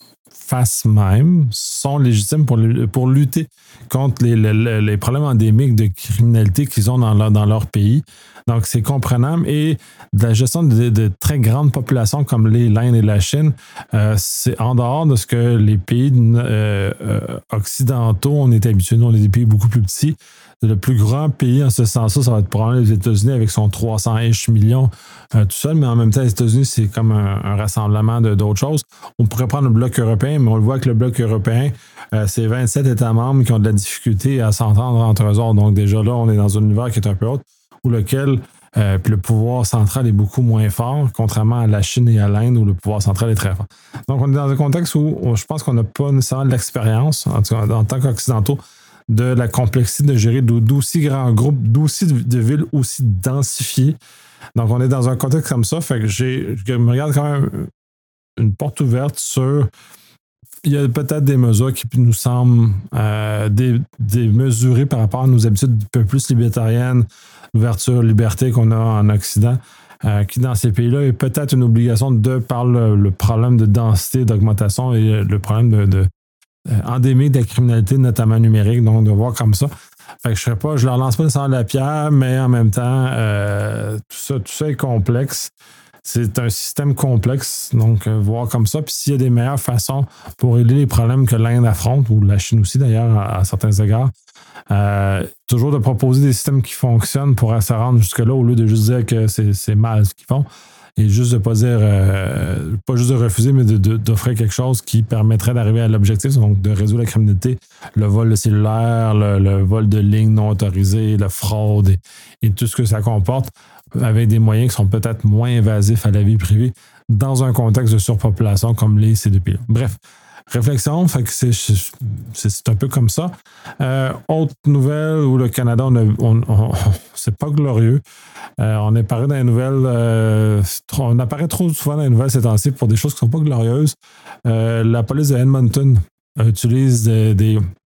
face même, sont légitimes pour, pour lutter contre les, les, les problèmes endémiques de criminalité qu'ils ont dans leur, dans leur pays. Donc, c'est comprenable. Et de la gestion de, de très grandes populations comme les, l'Inde et la Chine, euh, c'est en dehors de ce que les pays euh, euh, occidentaux, on est habitués. Nous, on est des pays beaucoup plus petits. Le plus grand pays en ce sens-là, ça va être probablement les États-Unis avec son trois cents millions euh, tout seul, mais en même temps, les États-Unis, c'est comme un, un rassemblement de, d'autres choses. On pourrait prendre le bloc européen, mais on le voit que le bloc européen, euh, c'est vingt-sept États membres qui ont de la difficulté à s'entendre entre eux autres. Donc déjà là, on est dans un univers qui est un peu autre, où lequel euh, puis le pouvoir central est beaucoup moins fort, contrairement à la Chine et à l'Inde, où le pouvoir central est très fort. Donc on est dans un contexte où on, je pense qu'on n'a pas nécessairement de l'expérience, en, tout cas, en tant qu'Occidentaux, de la complexité de gérer d'aussi grands groupes, d'aussi de, de villes aussi densifiées. Donc, on est dans un contexte comme ça. Fait que j'ai, je me regarde quand même une porte ouverte sur... Il y a peut-être des mesures qui nous semblent euh, démesurées par rapport à nos habitudes un peu plus libertariennes, l'ouverture, liberté qu'on a en Occident, euh, qui dans ces pays-là est peut-être une obligation de par le, le problème de densité, d'augmentation et le problème de... de Euh, endémique de la criminalité, notamment numérique, donc de voir comme ça. Fait que je ne sais pas, je leur lance pas nécessairement la pierre, mais en même temps, euh, tout ça, tout ça est complexe. C'est un système complexe, donc euh, voir comme ça. Puis s'il y a des meilleures façons pour régler les problèmes que l'Inde affronte, ou la Chine aussi d'ailleurs, à, à certains égards, euh, toujours de proposer des systèmes qui fonctionnent pour se rendre jusque-là, au lieu de juste dire que c'est, c'est mal ce qu'ils font. Et juste de ne pas dire, euh, pas juste de refuser, mais de, de, d'offrir quelque chose qui permettrait d'arriver à l'objectif, donc de résoudre la criminalité, le vol de cellulaire, le, le vol de lignes non autorisées, la fraude et, et tout ce que ça comporte, avec des moyens qui sont peut-être moins invasifs à la vie privée dans un contexte de surpopulation comme les C deux P. Bref, réflexion, fait que c'est, c'est, c'est un peu comme ça. Euh, autre nouvelle où le Canada, on, a, on, on c'est pas glorieux. Euh, on est paré dans les nouvelles, euh, on apparaît trop souvent dans les nouvelles ces temps-ci pour des choses qui sont pas glorieuses. Euh, la police de Edmonton utilise des, des,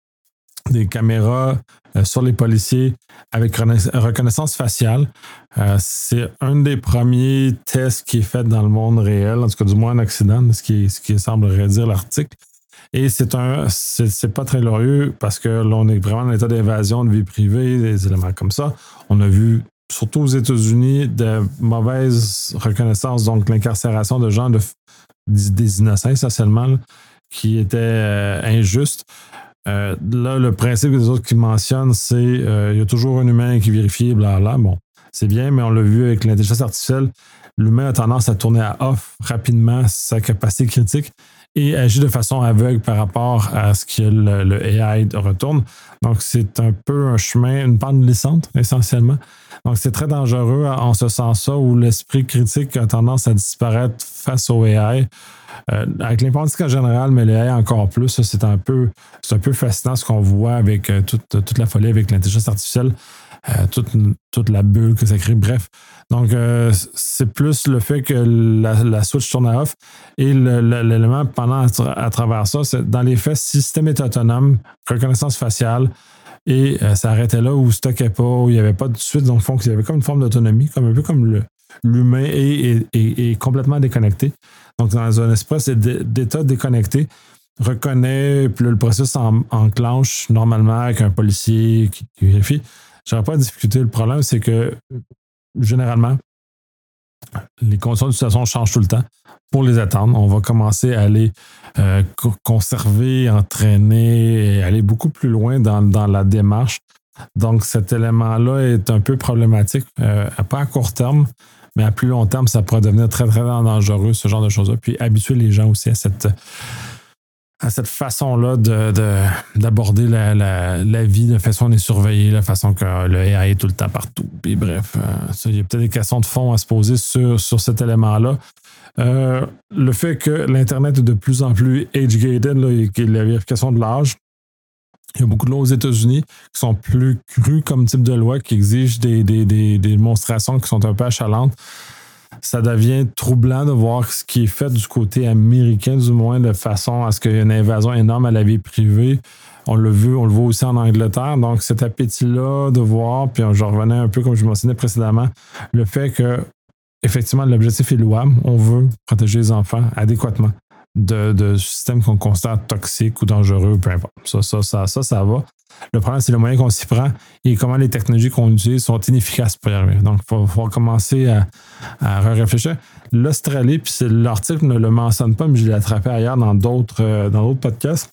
des caméras euh, sur les policiers avec reconnaissance faciale. Euh, c'est un des premiers tests qui est fait dans le monde réel, en tout cas du moins en Occident, ce qui, ce qui semblerait dire l'article. Et c'est un, c'est, c'est pas très glorieux parce que là, on est vraiment dans l'état d'invasion de vie privée, des éléments comme ça. On a vu, surtout aux États-Unis, de mauvaises reconnaissances, donc l'incarcération de gens, de, des innocents essentiellement, là, qui étaient euh, injustes. Euh, là, le principe que les autres qui mentionnent, c'est qu'il euh, y a toujours un humain qui vérifie, blablabla. Bon, c'est bien, mais on l'a vu avec l'intelligence artificielle, l'humain a tendance à tourner à off rapidement sa capacité critique et agit de façon aveugle par rapport à ce que le, le A I retourne. Donc, c'est un peu un chemin, une pente glissante, essentiellement. Donc, c'est très dangereux en ce sens-là où l'esprit critique a tendance à disparaître face au A I. Euh, avec l'informatique en général, mais l'A I encore plus, ça, c'est un peu, c'est un peu fascinant ce qu'on voit avec euh, toute, toute la folie avec l'intelligence artificielle, euh, toute, toute la bulle que ça crée. Bref, donc euh, c'est plus le fait que la, la switch tourne à off et le, le, l'élément pendant à, à travers ça, c'est dans les faits, si le système est autonome, reconnaissance faciale, et euh, ça arrêtait là où il ne stockait pas, où il n'y avait pas de suite, donc il y avait comme une forme d'autonomie, comme un peu comme le, l'humain est, est, est, est complètement déconnecté. Donc, dans un espace d'état déconnecté, reconnaît, puis là, le processus en, enclenche normalement avec un policier qui, qui vérifie. Je n'aurais pas de difficulté. Le problème, c'est que généralement, les conditions d'utilisation changent tout le temps. Pour les attendre, on va commencer à aller euh, conserver, entraîner et aller beaucoup plus loin dans, dans la démarche. Donc, cet élément-là est un peu problématique, euh, pas à court terme, mais à plus long terme, ça pourrait devenir très, très dangereux, ce genre de choses-là. Puis habituer les gens aussi à cette, à cette façon-là de, de, d'aborder la, la, la vie, la façon dont on est surveillé, la façon que le A I est tout le temps partout. Puis bref, euh, ça, il y a peut-être des questions de fond à se poser sur, sur cet élément-là. Euh, le fait que l'Internet est de plus en plus age-gated, là, et que la vérification de l'âge, il y a beaucoup de lois aux États-Unis qui sont plus crues comme type de loi, qui exigent des, des, des, des démonstrations qui sont un peu achalantes. Ça devient troublant de voir ce qui est fait du côté américain, du moins, de façon à ce qu'il y ait une invasion énorme à la vie privée. On l'a vu, on le voit aussi en Angleterre. Donc, cet appétit-là de voir, puis je revenais un peu comme je mentionnais précédemment, le fait que, effectivement, l'objectif est louable. On veut protéger les enfants adéquatement de, de systèmes qu'on considère toxiques ou dangereux, peu importe. Ça, ça, ça, ça, ça va. Le problème, c'est le moyen qu'on s'y prend et comment les technologies qu'on utilise sont inefficaces pour y arriver. Donc, il faut, faut commencer à, à réfléchir. L'Australie, puis l'article ne le mentionne pas, mais je l'ai attrapé ailleurs dans d'autres, euh, dans d'autres podcasts.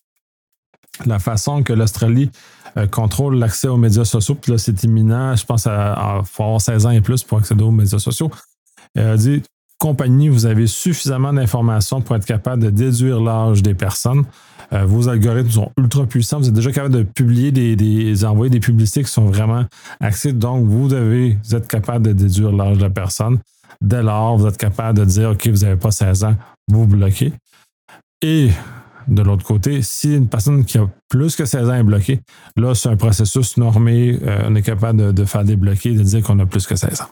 La façon que l'Australie euh, contrôle l'accès aux médias sociaux, puis là, c'est imminent. Je pense qu'il faut avoir seize ans et plus pour accéder aux médias sociaux. Elle a dit, compagnie, vous avez suffisamment d'informations pour être capable de déduire l'âge des personnes. Euh, vos algorithmes sont ultra puissants. Vous êtes déjà capable de publier des, des envoyer des publicités qui sont vraiment axées. Donc, vous devez vous êtes capable de déduire l'âge de la personne. Dès lors, vous êtes capable de dire, OK, vous n'avez pas seize ans, vous bloquez. Et de l'autre côté, si une personne qui a plus que seize ans est bloquée, là, c'est un processus normé. Euh, on est capable de, de faire débloquer, de dire qu'on a plus que seize ans.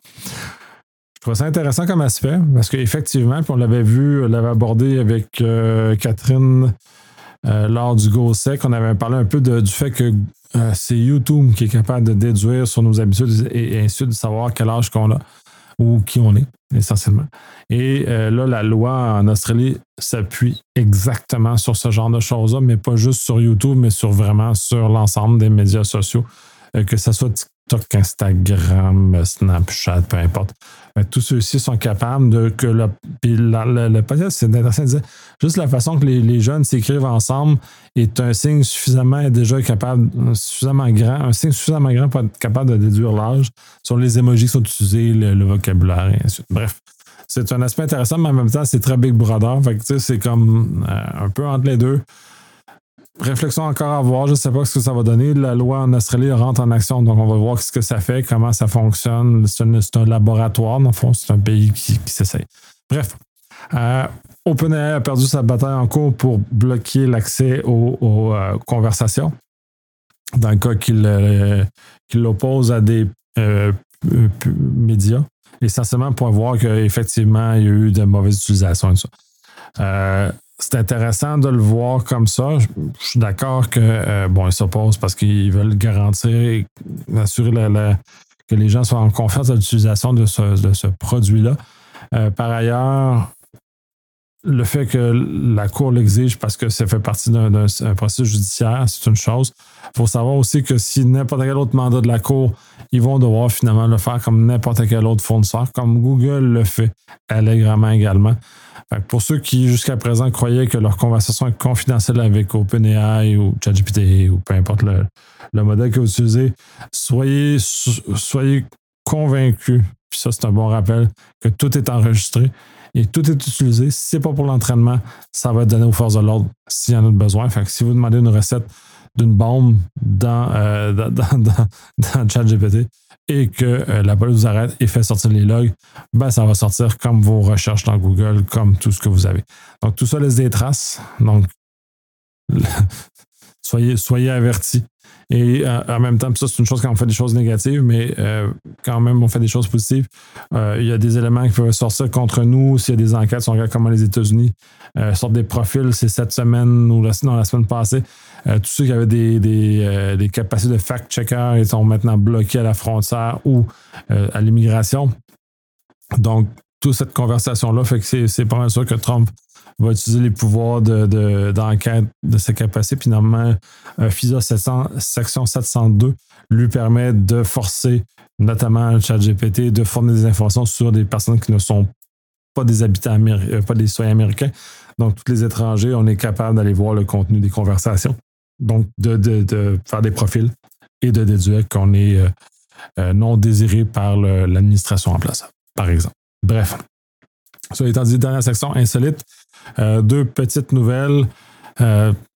Je trouve ça intéressant comme aspect, parce qu'effectivement, puis on l'avait vu, on l'avait abordé avec euh, Catherine euh, lors du GoSec, on avait parlé un peu de, du fait que euh, c'est YouTube qui est capable de déduire sur nos habitudes et, et ainsi de savoir quel âge qu'on a ou qui on est, essentiellement. Et euh, là, la loi en Australie s'appuie exactement sur ce genre de choses-là, mais pas juste sur YouTube, mais sur vraiment sur l'ensemble des médias sociaux, euh, que ce soit TikTok, Instagram, Snapchat, peu importe. Tous ceux-ci sont capables de que le, puis la, le, le podcast, c'est intéressant de dire, juste la façon que les, les jeunes s'écrivent ensemble est un signe suffisamment déjà capable, suffisamment grand, un signe suffisamment grand pour être capable de déduire l'âge sur les emojis qui sont utilisés, le, le vocabulaire, et ainsi de suite. Bref, c'est un aspect intéressant, mais en même temps, c'est très Big Brother. Fait que, c'est comme euh, un peu entre les deux. Réflexion encore à voir, je ne sais pas ce que ça va donner. La loi en Australie rentre en action, donc on va voir ce que ça fait, comment ça fonctionne. C'est un, c'est un laboratoire, dans le fond, c'est un pays qui, qui s'essaye. Bref, euh, OpenAI a perdu sa bataille en cours pour bloquer l'accès aux, aux euh, conversations, dans le cas qu'il, euh, qu'il l'oppose à des euh, médias, essentiellement pour voir qu'effectivement, il y a eu de mauvaises utilisations de ça. Euh, C'est intéressant de le voir comme ça. Je, je suis d'accord que euh, bon, ils s'opposent parce qu'ils veulent garantir et assurer la, la, que les gens soient en confiance à l'utilisation de ce, de ce produit-là. Euh, par ailleurs, le fait que la Cour l'exige parce que ça fait partie d'un, d'un un processus judiciaire, c'est une chose. Il faut savoir aussi que si n'importe quel autre mandat de la Cour, ils vont devoir finalement le faire comme n'importe quel autre fournisseur, comme Google le fait allègrement également. Fait que pour ceux qui, jusqu'à présent, croyaient que leur conversation est confidentielle avec OpenAI ou ChatGPT ou peu importe le, le modèle que vous utilisez, soyez, soyez convaincus, puis ça c'est un bon rappel, que tout est enregistré et tout est utilisé. Si ce n'est pas pour l'entraînement, ça va être donné aux forces de l'ordre s'il y en a besoin. Fait que si vous demandez une recette d'une bombe dans, euh, dans, dans, dans, dans ChatGPT et que euh, la police vous arrête et fait sortir les logs, ben ça va sortir comme vos recherches dans Google, comme tout ce que vous avez. Donc, tout ça laisse des traces. Donc, soyez, soyez avertis. Et euh, en même temps, ça, c'est une chose quand on fait des choses négatives, mais euh, quand même, on fait des choses positives. Euh, il y a des éléments qui peuvent sortir contre nous s'il y a des enquêtes. Si on regarde comment les États-Unis euh, sortent des profils, c'est cette semaine ou la, non, la semaine passée. Euh, tous ceux qui avaient des, des, euh, des capacités de fact-checker, ils sont maintenant bloqués à la frontière ou euh, à l'immigration. Donc, toute cette conversation-là fait que c'est, c'est pas mal sûr que Trump va utiliser les pouvoirs de, de, d'enquête de ses capacités. Puis normalement, euh, FISA sept cents, section sept cent deux lui permet de forcer, notamment ChatGPT, de fournir des informations sur des personnes qui ne sont pas des habitants américains, pas des citoyens américains. Donc, tous les étrangers, on est capable d'aller voir le contenu des conversations. Donc, de, de, de faire des profils et de déduire qu'on est euh, euh, non désiré par le, l'administration en place, par exemple. Bref. Ça étant dit, dernière section insolite. Euh, deux petites nouvelles. Euh,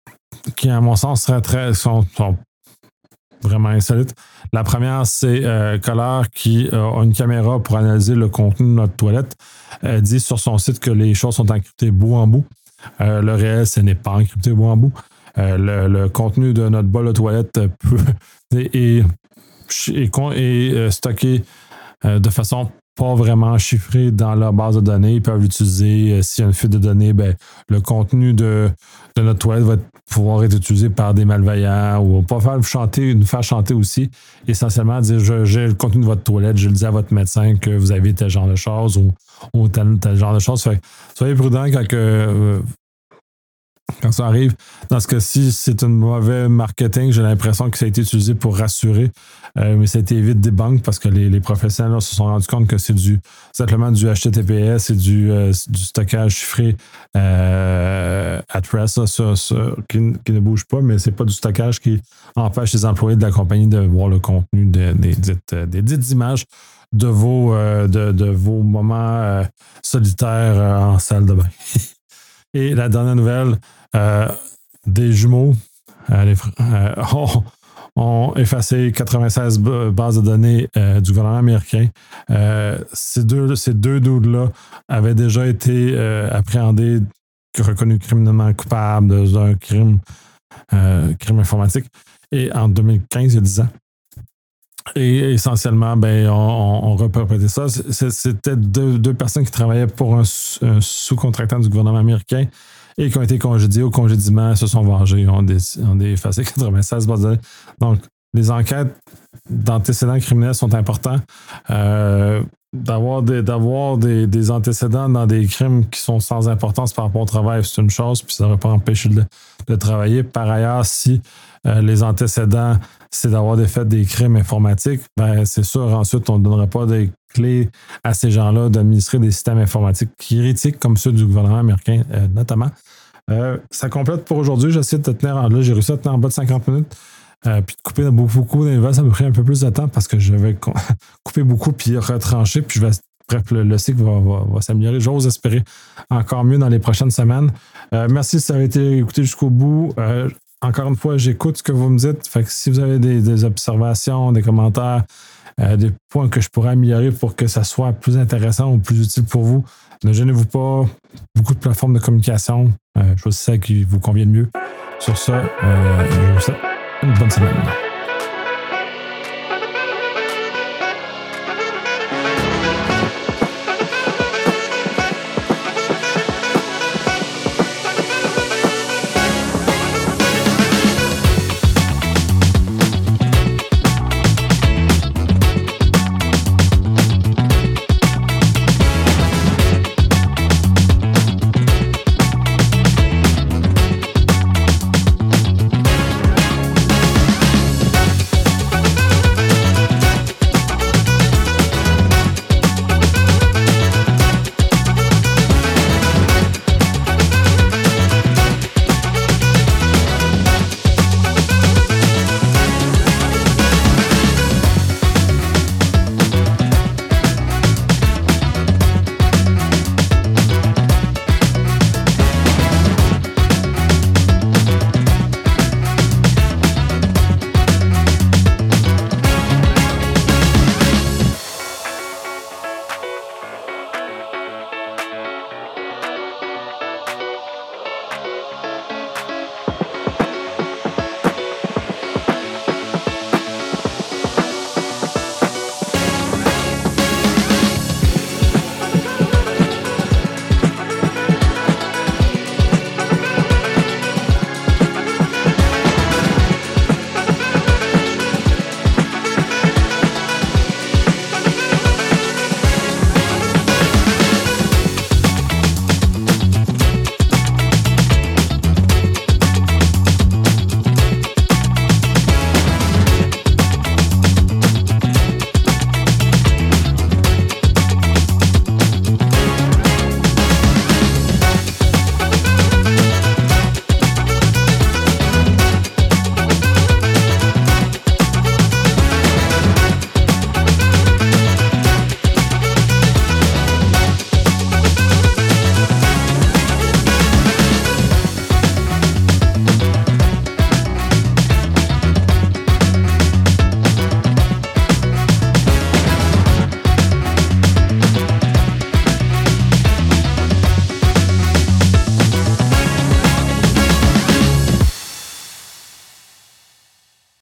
qui, à mon sens, seraient très, sont, sont vraiment insolites. La première, c'est euh, Color qui euh, a une caméra pour analyser le contenu de notre toilette. Elle dit sur son site que les choses sont encryptées bout en bout. Euh, le réel, ce n'est pas encrypté bout en bout. Euh, le, le contenu de notre bol de toilette peut, est, est, est, est euh, stocké euh, de façon pas vraiment chiffrée dans leur base de données. Ils peuvent l'utiliser. Euh, s'il y a une fuite de données, ben, le contenu de, de notre toilette va pouvoir être utilisé par des malveillants ou pas faire chanter, nous faire chanter aussi. Essentiellement, dire je, j'ai le contenu de votre toilette, je le dis à votre médecin que vous avez tel genre de choses ou, ou tel, tel genre de choses. Fait, soyez prudents quand que, euh, Quand ça arrive, dans ce cas-ci, c'est un mauvais marketing. J'ai l'impression que ça a été utilisé pour rassurer, euh, mais ça a été vite débunk parce que les, les professionnels là, se sont rendus compte que c'est du simplement du H T T P S, c'est du, euh, du stockage chiffré euh, at rest là, ça, ça, qui, qui ne bouge pas, mais c'est pas du stockage qui empêche les employés de la compagnie de voir le contenu de, des, dites, des dites images de vos, euh, de, de vos moments euh, solitaires euh, en salle de bain. Et la dernière nouvelle, euh, des jumeaux euh, les, euh, ont, ont effacé quatre-vingt-seize bases de données euh, du gouvernement américain. Euh, ces deux, ces deux dudes-là avaient déjà été euh, appréhendés, reconnus criminellement coupables d'un crime, euh, crime informatique. Et en deux mille quinze, il y a dix ans. Et essentiellement, ben, on, on, on reperpété ça. C'était deux, deux personnes qui travaillaient pour un, un sous-contractant du gouvernement américain et qui ont été congédiés. Au congédiement, se sont vengés, ont, des, ont effacé quatre-vingt-seize bases de données. Donc, les enquêtes d'antécédents criminels sont importants. Euh, d'avoir des, d'avoir des, des antécédents dans des crimes qui sont sans importance par rapport au travail, c'est une chose, puis ça ne va pas empêcher de, de travailler. Par ailleurs, si euh, les antécédents, c'est d'avoir des faits des crimes informatiques, ben c'est sûr, ensuite, on ne donnera pas des clés à ces gens-là d'administrer des systèmes informatiques critiques comme ceux du gouvernement américain, euh, notamment. Euh, ça complète pour aujourd'hui. J'essaie de te tenir en là. J'ai réussi à tenir en bas de cinquante minutes. Euh, puis de couper beaucoup, beaucoup d'élevage, ça m'a pris un peu plus de temps parce que je vais couper beaucoup puis retrancher. Puis je vais, bref, le, le cycle va, va, va s'améliorer. J'ose espérer encore mieux dans les prochaines semaines. Euh, merci si ça a été écouté jusqu'au bout. Euh, encore une fois, j'écoute ce que vous me dites. Fait que si vous avez des, des observations, des commentaires, euh, des points que je pourrais améliorer pour que ça soit plus intéressant ou plus utile pour vous, ne gênez-vous pas. Beaucoup de plateformes de communication. Euh, je vois celle qui vous convient le mieux. Sur ça, euh, je vous souhaite une bonne semaine.